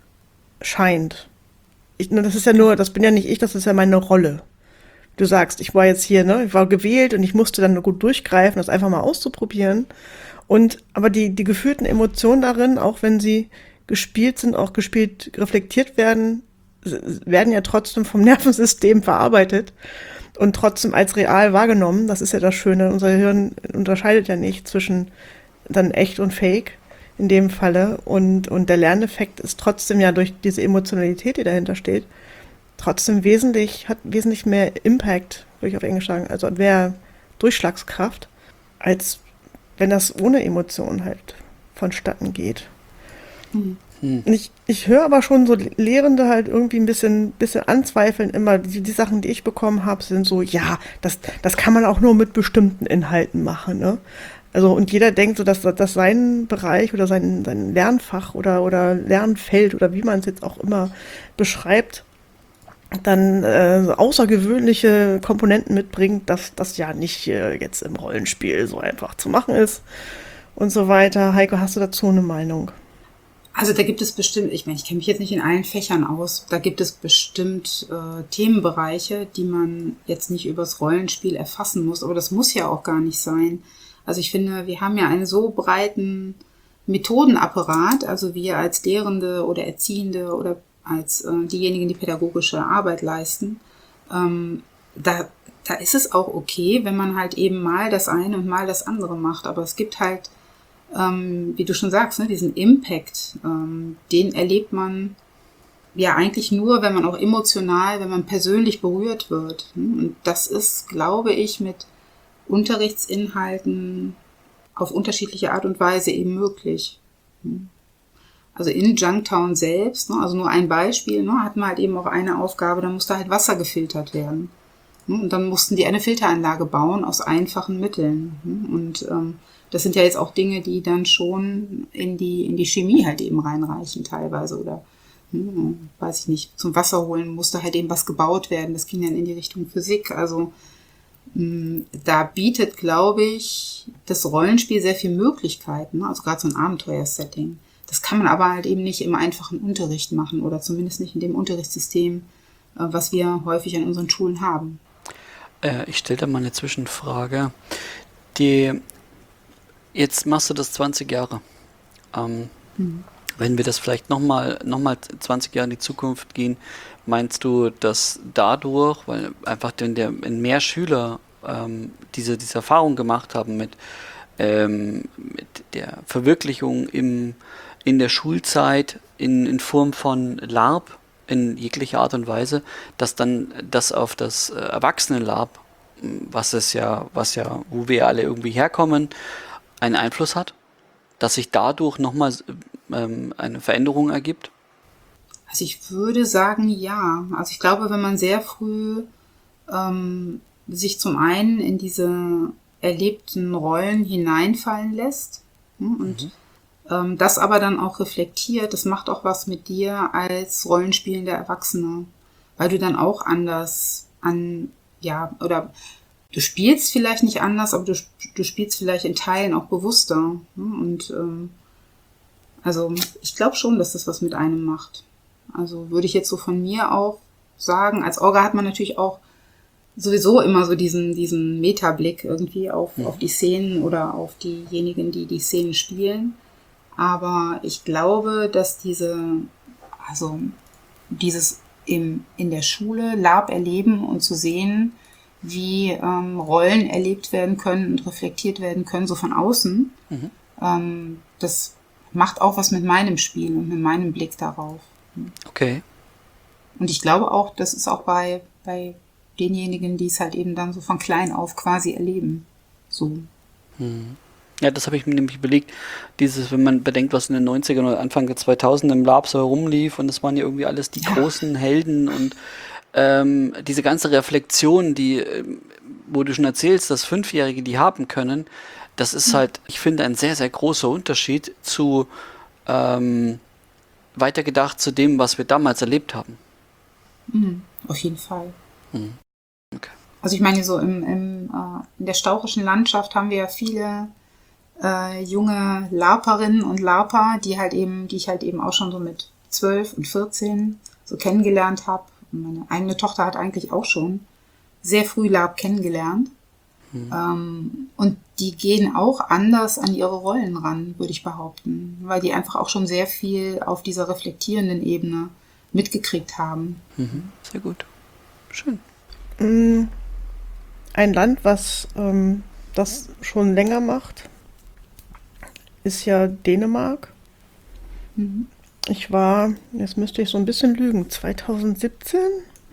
scheint. Ich, ne, das ist ja nur, das bin ja nicht ich, das ist ja meine Rolle. Du sagst, ich war jetzt hier, ne, ich war gewählt und ich musste dann nur gut durchgreifen, das einfach mal auszuprobieren. Und aber die, die gefühlten Emotionen darin, auch wenn sie gespielt sind, auch gespielt, reflektiert werden, s- werden ja trotzdem vom Nervensystem verarbeitet und trotzdem als real wahrgenommen. Das ist ja das Schöne. Unser Hirn unterscheidet ja nicht zwischen dann echt und fake in dem Falle. Und, und der Lerneffekt ist trotzdem ja durch diese Emotionalität, die dahinter steht, trotzdem wesentlich, hat wesentlich mehr Impact, würde ich auf Englisch sagen, also mehr Durchschlagskraft, als wenn das ohne Emotionen halt vonstatten geht. Mhm. Hm. Und ich, ich höre aber schon so Lehrende halt irgendwie ein bisschen, bisschen anzweifeln immer. Die, die Sachen, die ich bekommen habe, sind so, ja, das, das kann man auch nur mit bestimmten Inhalten machen, ne? Also, und jeder denkt so, dass, dass sein Bereich oder sein, sein Lernfach oder, oder Lernfeld oder wie man es jetzt auch immer beschreibt, dann äh, so außergewöhnliche Komponenten mitbringt, dass das ja nicht äh, jetzt im Rollenspiel so einfach zu machen ist und so weiter. Heiko, hast du dazu eine Meinung? Also da gibt es bestimmt, ich meine, ich kenne mich jetzt nicht in allen Fächern aus, da gibt es bestimmt äh, Themenbereiche, die man jetzt nicht übers Rollenspiel erfassen muss, aber das muss ja auch gar nicht sein. Also ich finde, wir haben ja einen so breiten Methodenapparat, also wir als Lehrende oder Erziehende oder als äh, diejenigen, die pädagogische Arbeit leisten, ähm, da, da ist es auch okay, wenn man halt eben mal das eine und mal das andere macht, aber es gibt halt Ähm, wie du schon sagst, ne, diesen Impact, ähm, den erlebt man ja eigentlich nur, wenn man auch emotional, wenn man persönlich berührt wird. Ne? Und das ist, glaube ich, mit Unterrichtsinhalten auf unterschiedliche Art und Weise eben möglich. Ne? Also in Junktown selbst, ne, also nur ein Beispiel, ne, hatten wir halt eben auch eine Aufgabe, da musste halt Wasser gefiltert werden. Ne? Und dann mussten die eine Filteranlage bauen aus einfachen Mitteln. Ne? Und ähm, das sind ja jetzt auch Dinge, die dann schon in die, in die Chemie halt eben reinreichen teilweise oder, hm, weiß ich nicht, zum Wasser holen musste halt eben was gebaut werden. Das ging dann in die Richtung Physik. Also mh, da bietet, glaube ich, das Rollenspiel sehr viele Möglichkeiten. Ne? Also gerade so ein Abenteuersetting. Das kann man aber halt eben nicht im einfachen Unterricht machen oder zumindest nicht in dem Unterrichtssystem, äh, was wir häufig an unseren Schulen haben. Äh, ich stelle da mal eine Zwischenfrage. Die Jetzt machst du das zwanzig Jahre. Ähm, Mhm. Wenn wir das vielleicht nochmal noch mal zwanzig Jahre in die Zukunft gehen, meinst du, dass dadurch, weil einfach wenn, der, wenn mehr Schüler ähm, diese, diese Erfahrung gemacht haben mit, ähm, mit der Verwirklichung im, in der Schulzeit in, in Form von LARP in jeglicher Art und Weise, dass dann das auf das äh, Erwachsenen-LARP, was es ja, was ja, wo wir alle irgendwie herkommen, einen Einfluss hat, dass sich dadurch nochmal ähm, eine Veränderung ergibt? Also ich würde sagen, ja. Also ich glaube, wenn man sehr früh ähm, sich zum einen in diese erlebten Rollen hineinfallen lässt, hm, und Mhm. ähm, das aber dann auch reflektiert, das macht auch was mit dir als rollenspielender Erwachsener, weil du dann auch anders an, ja, oder du spielst vielleicht nicht anders, aber du, du spielst vielleicht in Teilen auch bewusster. Ne? Und ähm, also ich glaube schon, dass das was mit einem macht. Also würde ich jetzt so von mir auch sagen, als Orga hat man natürlich auch sowieso immer so diesen, diesen Metablick irgendwie auf, Mhm. auf die Szenen oder auf diejenigen, die die Szenen spielen. Aber ich glaube, dass diese, also dieses im, in der Schule LARP erleben und zu sehen, wie ähm, Rollen erlebt werden können und reflektiert werden können, so von außen, Mhm. ähm, das macht auch was mit meinem Spiel und mit meinem Blick darauf. Okay. Und ich glaube auch, das ist auch bei, bei denjenigen, die es halt eben dann so von klein auf quasi erleben. So. Mhm. Ja, das habe ich mir nämlich überlegt, dieses, wenn man bedenkt, was in den neunzigern oder Anfang der zweitausender im LARP so herumlief und das waren ja irgendwie alles die Ja. großen Helden und ähm, diese ganze Reflexion, die, ähm, wo du schon erzählst, dass Fünfjährige die haben können, das ist halt, ich finde, ein sehr, sehr großer Unterschied zu ähm, weitergedacht zu dem, was wir damals erlebt haben. Mhm. Auf jeden Fall. Mhm. Okay. Also ich meine, so im, im, äh, in der stauchischen Landschaft haben wir ja viele äh, junge LARPerinnen und LARPer, die halt eben, die ich halt eben auch schon so mit zwölf und vierzehn so kennengelernt habe. Meine eigene Tochter hat eigentlich auch schon sehr früh LARP kennengelernt. Mhm. Ähm, und die gehen auch anders an ihre Rollen ran, würde ich behaupten, weil die einfach auch schon sehr viel auf dieser reflektierenden Ebene mitgekriegt haben. Mhm. Sehr gut. Schön. Mm, Ein Land, was ähm, das schon länger macht, ist ja Dänemark. Mhm. Ich war, jetzt müsste ich so ein bisschen lügen, zwanzig siebzehn,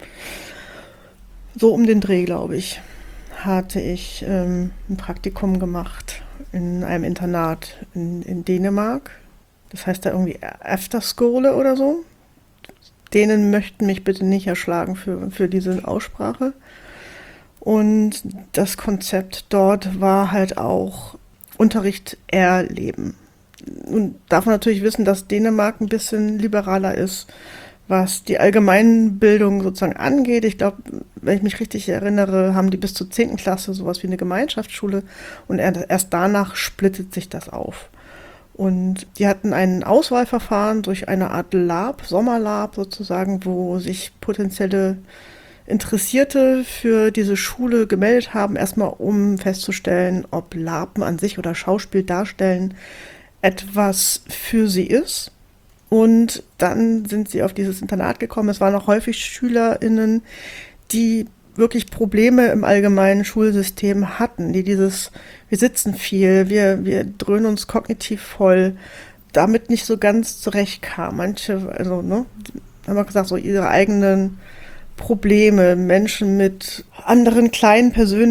so um den Dreh, glaube ich, hatte ich ähm, ein Praktikum gemacht in einem Internat in, in Dänemark. Das heißt da irgendwie Efterskole oder so. Dänen möchten mich bitte nicht erschlagen für, für diese Aussprache. Und das Konzept dort war halt auch Unterricht erleben. Nun darf man natürlich wissen, dass Dänemark ein bisschen liberaler ist, was die Allgemeinbildung sozusagen angeht. Ich glaube, wenn ich mich richtig erinnere, haben die bis zur zehnten Klasse sowas wie eine Gemeinschaftsschule und erst danach splittet sich das auf. Und die hatten ein Auswahlverfahren durch eine Art Lab, Sommerlab sozusagen, wo sich potenzielle Interessierte für diese Schule gemeldet haben, erstmal um festzustellen, ob Larpen an sich oder Schauspiel darstellen etwas für sie ist. Und dann sind sie auf dieses Internat gekommen. Es waren auch häufig SchülerInnen, die wirklich Probleme im allgemeinen Schulsystem hatten, die dieses, wir sitzen viel, wir, wir dröhnen uns kognitiv voll, damit nicht so ganz zurechtkamen. Manche, also, ne, haben wir gesagt, so ihre eigenen Probleme, Menschen mit anderen kleinen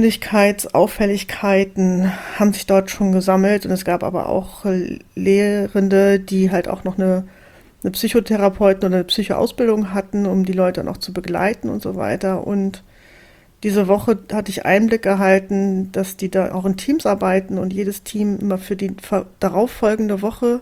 Persönlichkeitsauffälligkeiten haben sich dort schon gesammelt und es gab aber auch Lehrende, die halt auch noch eine, eine Psychotherapeuten oder eine Psychoausbildung hatten, um die Leute noch zu begleiten und so weiter. Und diese Woche hatte ich Einblick erhalten, dass die da auch in Teams arbeiten und jedes Team immer für die darauffolgende Woche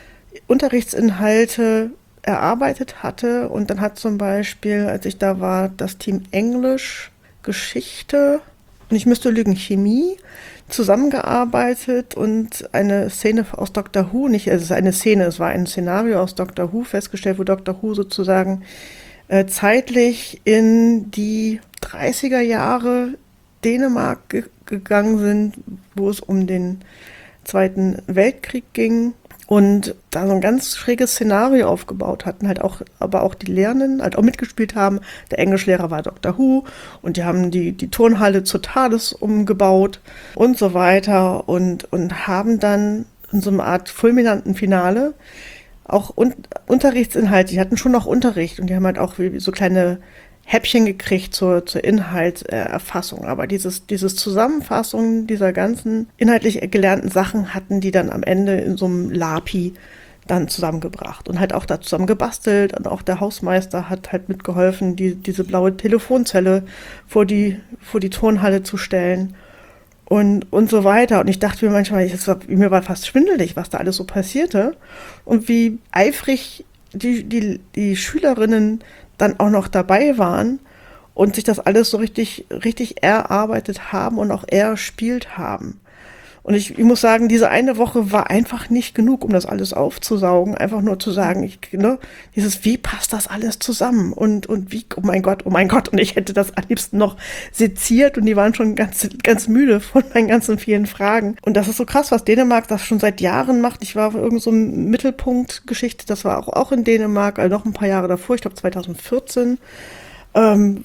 Unterrichtsinhalte erarbeitet hatte. Und dann hat zum Beispiel, als ich da war, das Team Englisch, Geschichte und ich müsste lügen, Chemie zusammengearbeitet und eine Szene aus Doctor Who, nicht, also es ist eine Szene, es war ein Szenario aus Doctor Who festgestellt, wo Doctor Who sozusagen äh, zeitlich in die dreißiger Jahre Dänemark ge- gegangen sind, wo es um den Zweiten Weltkrieg ging und da so ein ganz schräges Szenario aufgebaut hatten, halt auch, aber auch die Lehrenden halt auch mitgespielt haben. Der Englischlehrer war Doctor Who und die haben die, die Turnhalle zur TARDIS umgebaut und so weiter und, und haben dann in so einer Art fulminanten Finale auch un- Unterrichtsinhalte, die hatten schon noch Unterricht und die haben halt auch so kleine Häppchen gekriegt zur, zur Inhaltserfassung. Aber dieses, dieses Zusammenfassung dieser ganzen inhaltlich gelernten Sachen hatten die dann am Ende in so einem Lapi dann zusammengebracht und halt auch da zusammen gebastelt. Und auch der Hausmeister hat halt mitgeholfen, die, diese blaue Telefonzelle vor die, vor die Turnhalle zu stellen und, und so weiter. Und ich dachte mir manchmal, ich, war, mir war fast schwindelig, was da alles so passierte und wie eifrig die, die, die Schülerinnen dann auch noch dabei waren und sich das alles so richtig, richtig erarbeitet haben und auch erspielt haben. Und ich, ich muss sagen, diese eine Woche war einfach nicht genug, um das alles aufzusaugen. Einfach nur zu sagen, ich, ne, dieses, wie passt das alles zusammen? Und, und wie, oh mein Gott, oh mein Gott. Und ich hätte das am liebsten noch seziert und die waren schon ganz, ganz müde von meinen ganzen vielen Fragen. Und das ist so krass, was Dänemark das schon seit Jahren macht. Ich war auf irgendeiner so Mittelpunktgeschichte, das war auch, auch in Dänemark, also noch ein paar Jahre davor, ich glaube zweitausendvierzehn, ähm,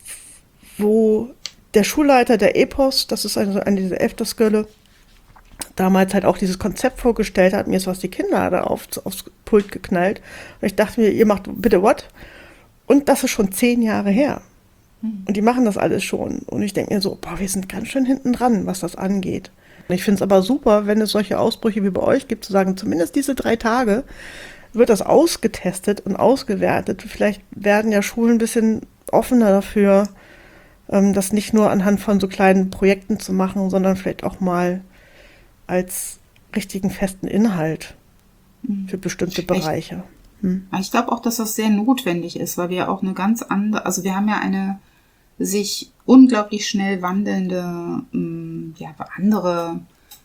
wo der Schulleiter der Epos, das ist eine, eine dieser Efterskölle, damals halt auch dieses Konzept vorgestellt hat, mir ist was die Kinder da auf, aufs Pult geknallt. Und ich dachte mir, ihr macht bitte what? Und das ist schon zehn Jahre her. Mhm. Und die machen das alles schon. Und ich denke mir so, boah, wir sind ganz schön hinten dran, was das angeht. Und ich finde es aber super, wenn es solche Ausbrüche wie bei euch gibt, zu sagen, zumindest diese drei Tage wird das ausgetestet und ausgewertet. Vielleicht werden ja Schulen ein bisschen offener dafür, das nicht nur anhand von so kleinen Projekten zu machen, sondern vielleicht auch mal als richtigen festen Inhalt für bestimmte Bereiche. Hm. Ich glaube auch, dass das sehr notwendig ist, weil wir auch eine ganz andere, also wir haben ja eine sich unglaublich schnell wandelnde, ja, andere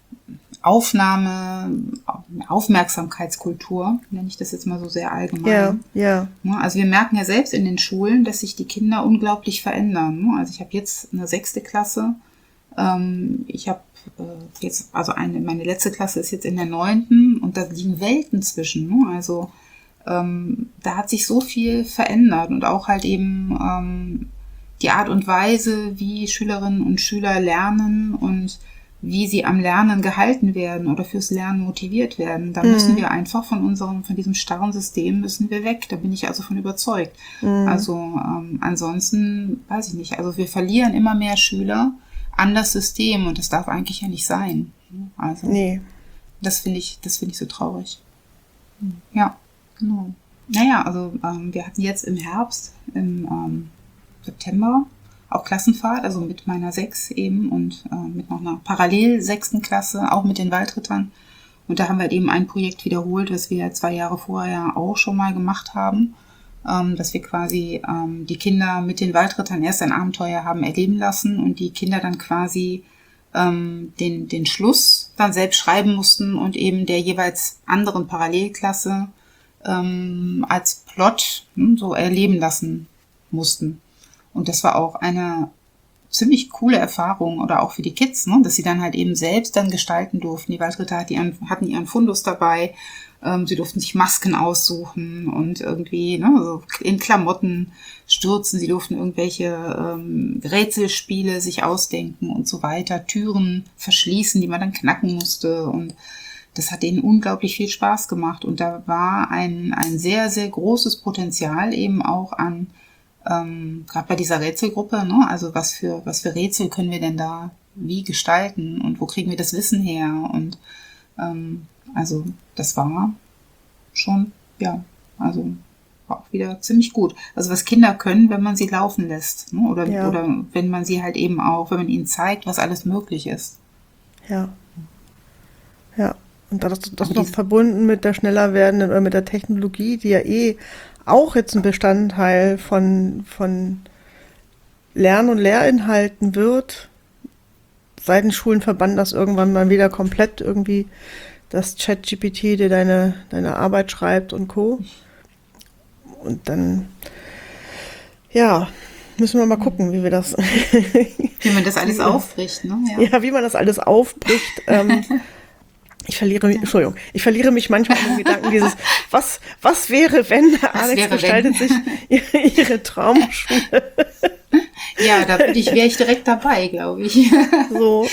Aufnahme, Aufmerksamkeitskultur, nenne ich das jetzt mal so sehr allgemein. Ja, ja. Also wir merken ja selbst in den Schulen, dass sich die Kinder unglaublich verändern. Also ich habe jetzt eine sechste Klasse, ich habe jetzt, also eine, meine letzte Klasse ist jetzt in der neunten und da liegen Welten zwischen. Ne? Also ähm, da hat sich so viel verändert und auch halt eben ähm, die Art und Weise, wie Schülerinnen und Schüler lernen und wie sie am Lernen gehalten werden oder fürs Lernen motiviert werden. Da mhm. müssen wir einfach von unserem, von diesem starren System müssen wir weg. Da bin ich also von überzeugt. Mhm. Also ähm, ansonsten, weiß ich nicht, also wir verlieren immer mehr Schüler an das System und das darf eigentlich ja nicht sein. Also nee. Das finde ich, das finde ich so traurig. Ja, genau. Naja, also ähm, wir hatten jetzt im Herbst, im ähm, September auch Klassenfahrt, also mit meiner sechs eben und äh, mit noch einer parallel sechsten Klasse, auch mit den Waldrittern. Und da haben wir eben ein Projekt wiederholt, das wir zwei Jahre vorher auch schon mal gemacht haben. ähm, dass wir quasi ähm, die Kinder mit den Waldrittern erst ein Abenteuer haben erleben lassen und die Kinder dann quasi ähm, den, den Schluss dann selbst schreiben mussten und eben der jeweils anderen Parallelklasse ähm, als Plot hm, so erleben lassen mussten. Und das war auch eine ziemlich coole Erfahrung oder auch für die Kids, ne, dass sie dann halt eben selbst dann gestalten durften. Die Waldritter hatten ihren, hatten ihren Fundus dabei, ähm, sie durften sich Masken aussuchen und irgendwie ne, so in Klamotten stürzen, sie durften irgendwelche ähm, Rätselspiele sich ausdenken und so weiter, Türen verschließen, die man dann knacken musste und das hat denen unglaublich viel Spaß gemacht und da war ein, ein sehr, sehr großes Potenzial eben auch an Ähm, gerade bei dieser Rätselgruppe, ne? Also was für was für Rätsel können wir denn da wie gestalten und wo kriegen wir das Wissen her? Und ähm, also das war schon, ja, also war auch wieder ziemlich gut. Also was Kinder können, wenn man sie laufen lässt, ne? Oder Ja. oder wenn man sie halt eben auch, wenn man ihnen zeigt, was alles möglich ist. Ja. Ja. Und das, das Aber noch die- verbunden mit der schneller werdenden oder mit der Technologie, die ja eh auch jetzt ein Bestandteil von, von Lern- und Lehrinhalten wird. Seitenschulen verbannen das irgendwann mal wieder komplett irgendwie, dass ChatGPT dir deine, deine Arbeit schreibt und Co. Und dann, ja, müssen wir mal gucken, wie wir das, Wie man das alles aufbricht, ne? Ja. ja, wie man das alles aufbricht. Ähm, ich verliere mich, Entschuldigung, ich verliere mich manchmal in den Gedanken dieses, was, was wäre, wenn Alex wäre, gestaltet wenn? sich ihre, ihre Traumschule Ja, da würde ich, wäre ich direkt dabei, glaube ich. so,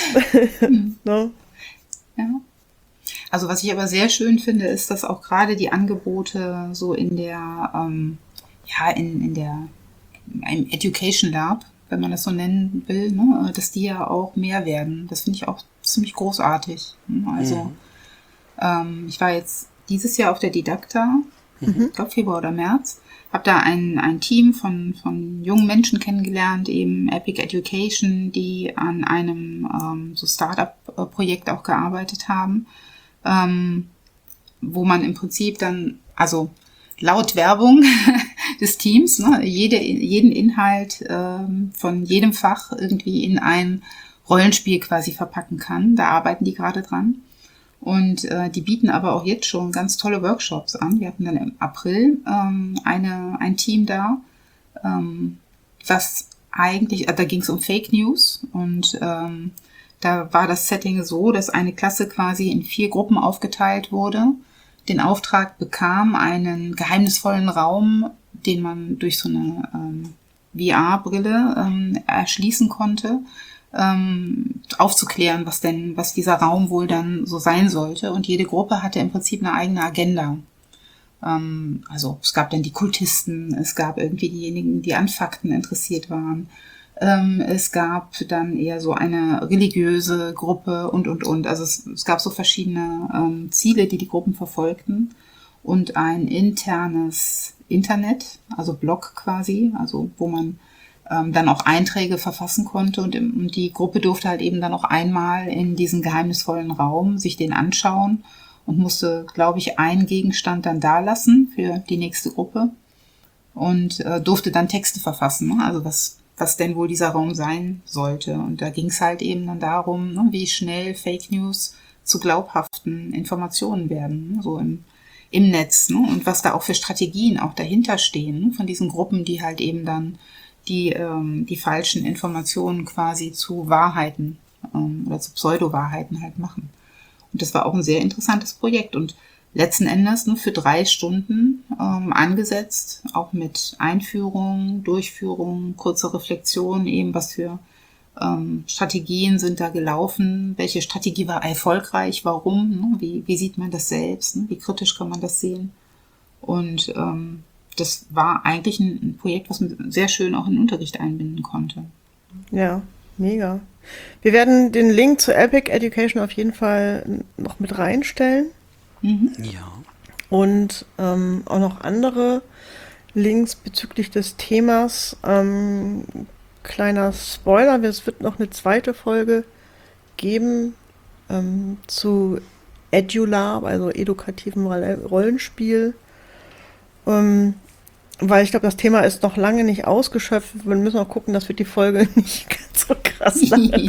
ne? Ja. Also was ich aber sehr schön finde, ist, dass auch gerade die Angebote so in der, ähm, ja, in, in der, im Education Lab, wenn man das so nennen will, ne, dass die ja auch mehr werden. Das finde ich auch ziemlich großartig. Ne? Also Mhm. ähm, ich war jetzt dieses Jahr auf der Didakta, ich glaube Februar oder März, habe da ein, ein Team von, von jungen Menschen kennengelernt, eben Epic Education, die an einem ähm, so Startup-Projekt auch gearbeitet haben, ähm, wo man im Prinzip dann, also laut Werbung des Teams, ne, jede, jeden Inhalt ähm, von jedem Fach irgendwie in ein Rollenspiel quasi verpacken kann. Da arbeiten die gerade dran. Und äh, die bieten aber auch jetzt schon ganz tolle Workshops an. Wir hatten dann im April ähm, eine, ein Team da, ähm, was eigentlich, äh, da ging es um Fake News und ähm, da war das Setting so, dass eine Klasse quasi in vier Gruppen aufgeteilt wurde, den Auftrag bekam, einen geheimnisvollen Raum, den man durch so eine ähm, V R-Brille ähm, erschließen konnte, ähm, aufzuklären, was denn, was dieser Raum wohl dann so sein sollte. Und jede Gruppe hatte im Prinzip eine eigene Agenda. Ähm, also es gab dann die Kultisten, es gab irgendwie diejenigen, die an Fakten interessiert waren. Ähm, es gab dann eher so eine religiöse Gruppe und, und, und. Also es, es gab so verschiedene ähm, Ziele, die die Gruppen verfolgten. Und ein internes Internet, also Blog quasi, also wo man ähm, dann auch Einträge verfassen konnte. Und, im, und die Gruppe durfte halt eben dann auch einmal in diesen geheimnisvollen Raum sich den anschauen und musste, glaube ich, einen Gegenstand dann da lassen für die nächste Gruppe und äh, durfte dann Texte verfassen, ne? Also was, was denn wohl dieser Raum sein sollte. Und da ging es halt eben dann darum, ne, wie schnell Fake News zu glaubhaften Informationen werden, ne? So im, im Netz, ne? Und was da auch für Strategien auch dahinter stehen, ne? Von diesen Gruppen, die halt eben dann die, ähm, die falschen Informationen quasi zu Wahrheiten ähm, oder zu Pseudo-Wahrheiten halt machen. Und das war auch ein sehr interessantes Projekt und letzten Endes nur für drei Stunden ähm, angesetzt, auch mit Einführung, Durchführung, kurzer Reflexion, eben was für ähm, Strategien sind da gelaufen, welche Strategie war erfolgreich, warum, ne? wie, wie sieht man das selbst, ne? Wie kritisch kann man das sehen. Und ähm, das war eigentlich ein, ein Projekt, was man sehr schön auch in den Unterricht einbinden konnte. Ja, mega. Wir werden den Link zu Epic Education auf jeden Fall noch mit reinstellen Mhm. Ja. und ähm, auch noch andere Links bezüglich des Themas. Ähm, kleiner Spoiler, es wird noch eine zweite Folge geben ähm, zu EduLab, also edukativen Roll- Rollenspiel. Ähm, weil ich glaube, das Thema ist noch lange nicht ausgeschöpft. Wir müssen auch gucken, dass wir die Folge nicht ganz so krass lange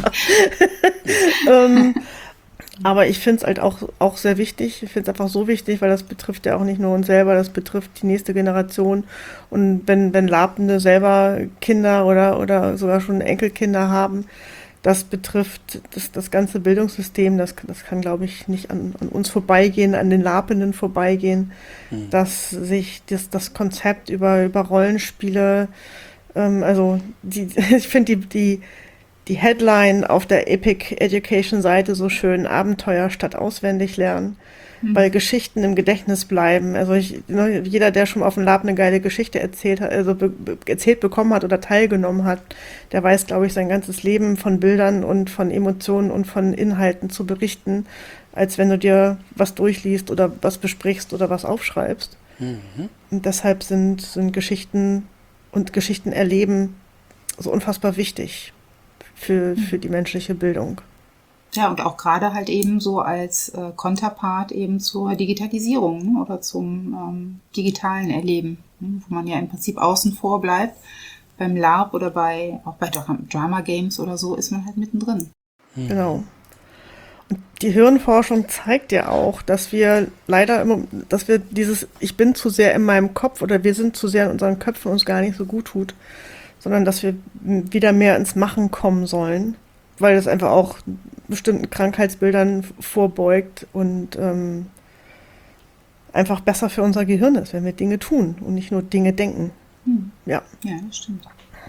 ähm, aber ich finde es halt auch, auch sehr wichtig. Ich finde es einfach so wichtig, weil das betrifft ja auch nicht nur uns selber, das betrifft die nächste Generation. Und wenn, wenn Labende selber Kinder oder, oder sogar schon Enkelkinder haben, das betrifft das, das ganze Bildungssystem. Das, das kann, glaube ich, nicht an, an uns vorbeigehen, an den Labenden vorbeigehen, mhm. dass sich das, das Konzept über, über Rollenspiele, ähm, also die, ich finde die, die Die Headline auf der Epic Education Seite so schön: Abenteuer statt auswendig lernen, mhm. weil Geschichten im Gedächtnis bleiben. Also ich, ne, jeder, der schon mal auf dem Lab eine geile Geschichte erzählt hat, also be- be- erzählt bekommen hat oder teilgenommen hat, der weiß, glaube ich, sein ganzes Leben von Bildern und von Emotionen und von Inhalten zu berichten, als wenn du dir was durchliest oder was besprichst oder was aufschreibst. Mhm. Und deshalb sind, sind Geschichten und Geschichten erleben so unfassbar wichtig für, für die menschliche Bildung. Ja, und auch gerade halt eben so als äh, Konterpart eben zur Digitalisierung, ne, oder zum ähm, digitalen Erleben, ne, wo man ja im Prinzip außen vor bleibt. Beim LARP oder bei auch bei Drama Games oder so ist man halt mittendrin. Mhm. Genau. Und die Hirnforschung zeigt ja auch, dass wir leider immer, dass wir dieses Ich bin zu sehr in meinem Kopf oder wir sind zu sehr in unseren Köpfen uns gar nicht so gut tut, sondern dass wir wieder mehr ins Machen kommen sollen, weil das einfach auch bestimmten Krankheitsbildern vorbeugt und ähm, einfach besser für unser Gehirn ist, wenn wir Dinge tun und nicht nur Dinge denken. Hm. Ja. Ja, das stimmt.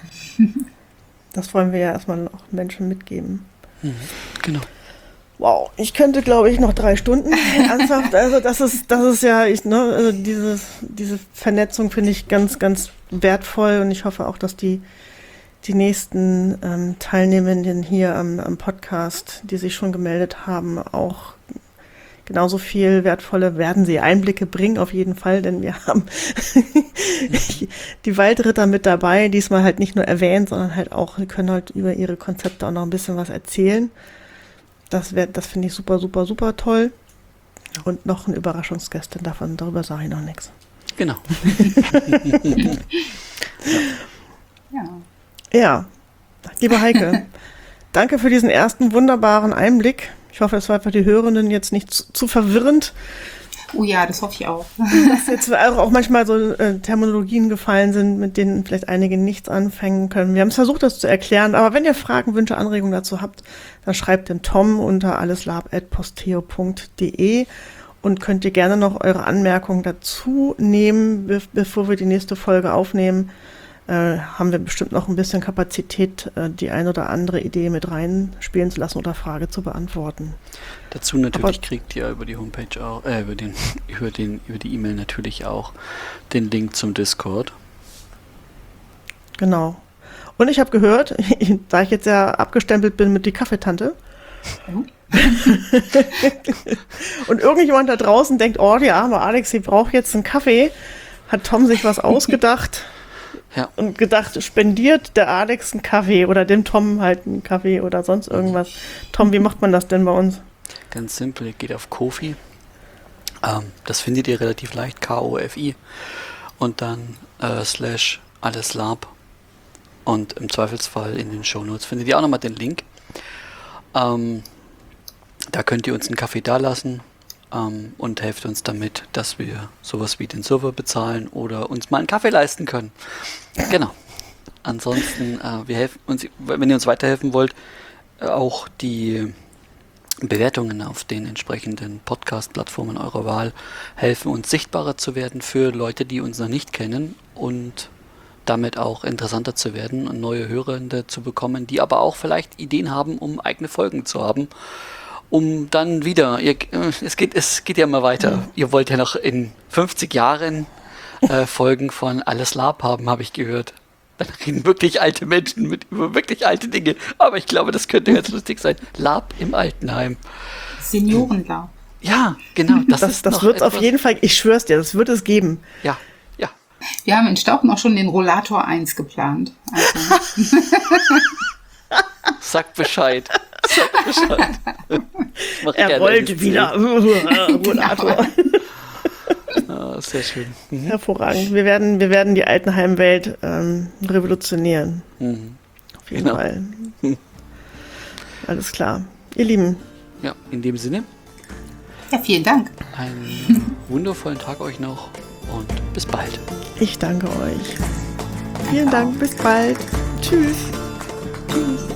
Das wollen wir ja erstmal auch Menschen mitgeben. Mhm. Genau. Wow, ich könnte, glaube ich, noch drei Stunden ernsthaft. Also das ist, das ist ja, ich, ne, also dieses, diese Vernetzung finde ich ganz, ganz wertvoll und ich hoffe auch, dass die, die nächsten ähm, Teilnehmenden hier am, am Podcast, die sich schon gemeldet haben, auch genauso viel wertvolle, werden sie Einblicke bringen, auf jeden Fall, denn wir haben die Waldritter mit dabei, diesmal halt nicht nur erwähnt, sondern halt auch, die können halt über ihre Konzepte auch noch ein bisschen was erzählen. Das wär, das finde ich super, super, super toll. Und noch eine Überraschungsgästin, davon, darüber sage ich noch nichts. Genau. Ja. Ja, liebe Heike, danke für diesen ersten wunderbaren Einblick. Ich hoffe, es war für die Hörenden jetzt nicht zu, zu verwirrend. Oh ja, das hoffe ich auch. Dass jetzt auch manchmal so äh, Terminologien gefallen sind, mit denen vielleicht einige nichts anfangen können. Wir haben es versucht, das zu erklären, aber wenn ihr Fragen, Wünsche, Anregungen dazu habt, dann schreibt den Tom unter alleslab at posteo punkt de und könnt ihr gerne noch eure Anmerkungen dazu nehmen, be- bevor wir die nächste Folge aufnehmen. Äh, haben wir bestimmt noch ein bisschen Kapazität, äh, die ein oder andere Idee mit reinspielen zu lassen oder Frage zu beantworten. Dazu natürlich Aber kriegt ihr über die Homepage auch, äh, über den, über den, über die E-Mail natürlich auch den Link zum Discord. Genau. Und ich habe gehört, da ich jetzt ja abgestempelt bin mit die Kaffeetante, Mhm. und irgendjemand da draußen denkt, oh, die arme Alex, sie braucht jetzt einen Kaffee, hat Tom sich was ausgedacht. Ja. Und gedacht, spendiert der Alex einen Kaffee oder dem Tom halt einen Kaffee oder sonst irgendwas. Tom, wie macht man das denn bei uns? Ganz simpel, geht auf Ko-fi. Ähm, das findet ihr relativ leicht, K O F I. Und dann äh, slash alleslab. Und im Zweifelsfall in den Shownotes findet ihr auch nochmal den Link. Ähm, da könnt ihr uns einen Kaffee dalassen. Um, und helft uns damit, dass wir sowas wie den Server bezahlen oder uns mal einen Kaffee leisten können. Genau. Ansonsten, äh, wir helfen uns, wenn ihr uns weiterhelfen wollt, äh, auch die Bewertungen auf den entsprechenden Podcast-Plattformen eurer Wahl helfen uns sichtbarer zu werden für Leute, die uns noch nicht kennen und damit auch interessanter zu werden und neue Hörende zu bekommen, die aber auch vielleicht Ideen haben, um eigene Folgen zu haben. Um dann wieder, ihr, es, geht, es geht ja mal weiter. Ja. Ihr wollt ja noch in fünfzig Jahren äh, Folgen von Alles Lab haben, habe ich gehört. Dann reden wirklich alte Menschen mit über wirklich alte Dinge. Aber ich glaube, das könnte ganz lustig sein. Lab im Altenheim. Seniorenlab. Ja, genau. Das, das, das wird es auf jeden Fall, ich schwör's dir, das wird es geben. Ja, ja. Wir haben in Stauchen auch schon den Rollator eins geplant. Also. Sagt Bescheid. Sagt Bescheid. Er rollt wieder. Rollator. Ah, sehr schön. Mhm. Hervorragend. Wir werden, wir werden die Altenheimwelt ähm, revolutionieren. Mhm. Auf jeden Genau. Fall. Alles klar. Ihr Lieben, Ja, in dem Sinne, Ja, vielen Dank. einen wundervollen Tag euch noch und bis bald. ich danke euch. Vielen Dank. Bis bald. Tschüss. Tschüss.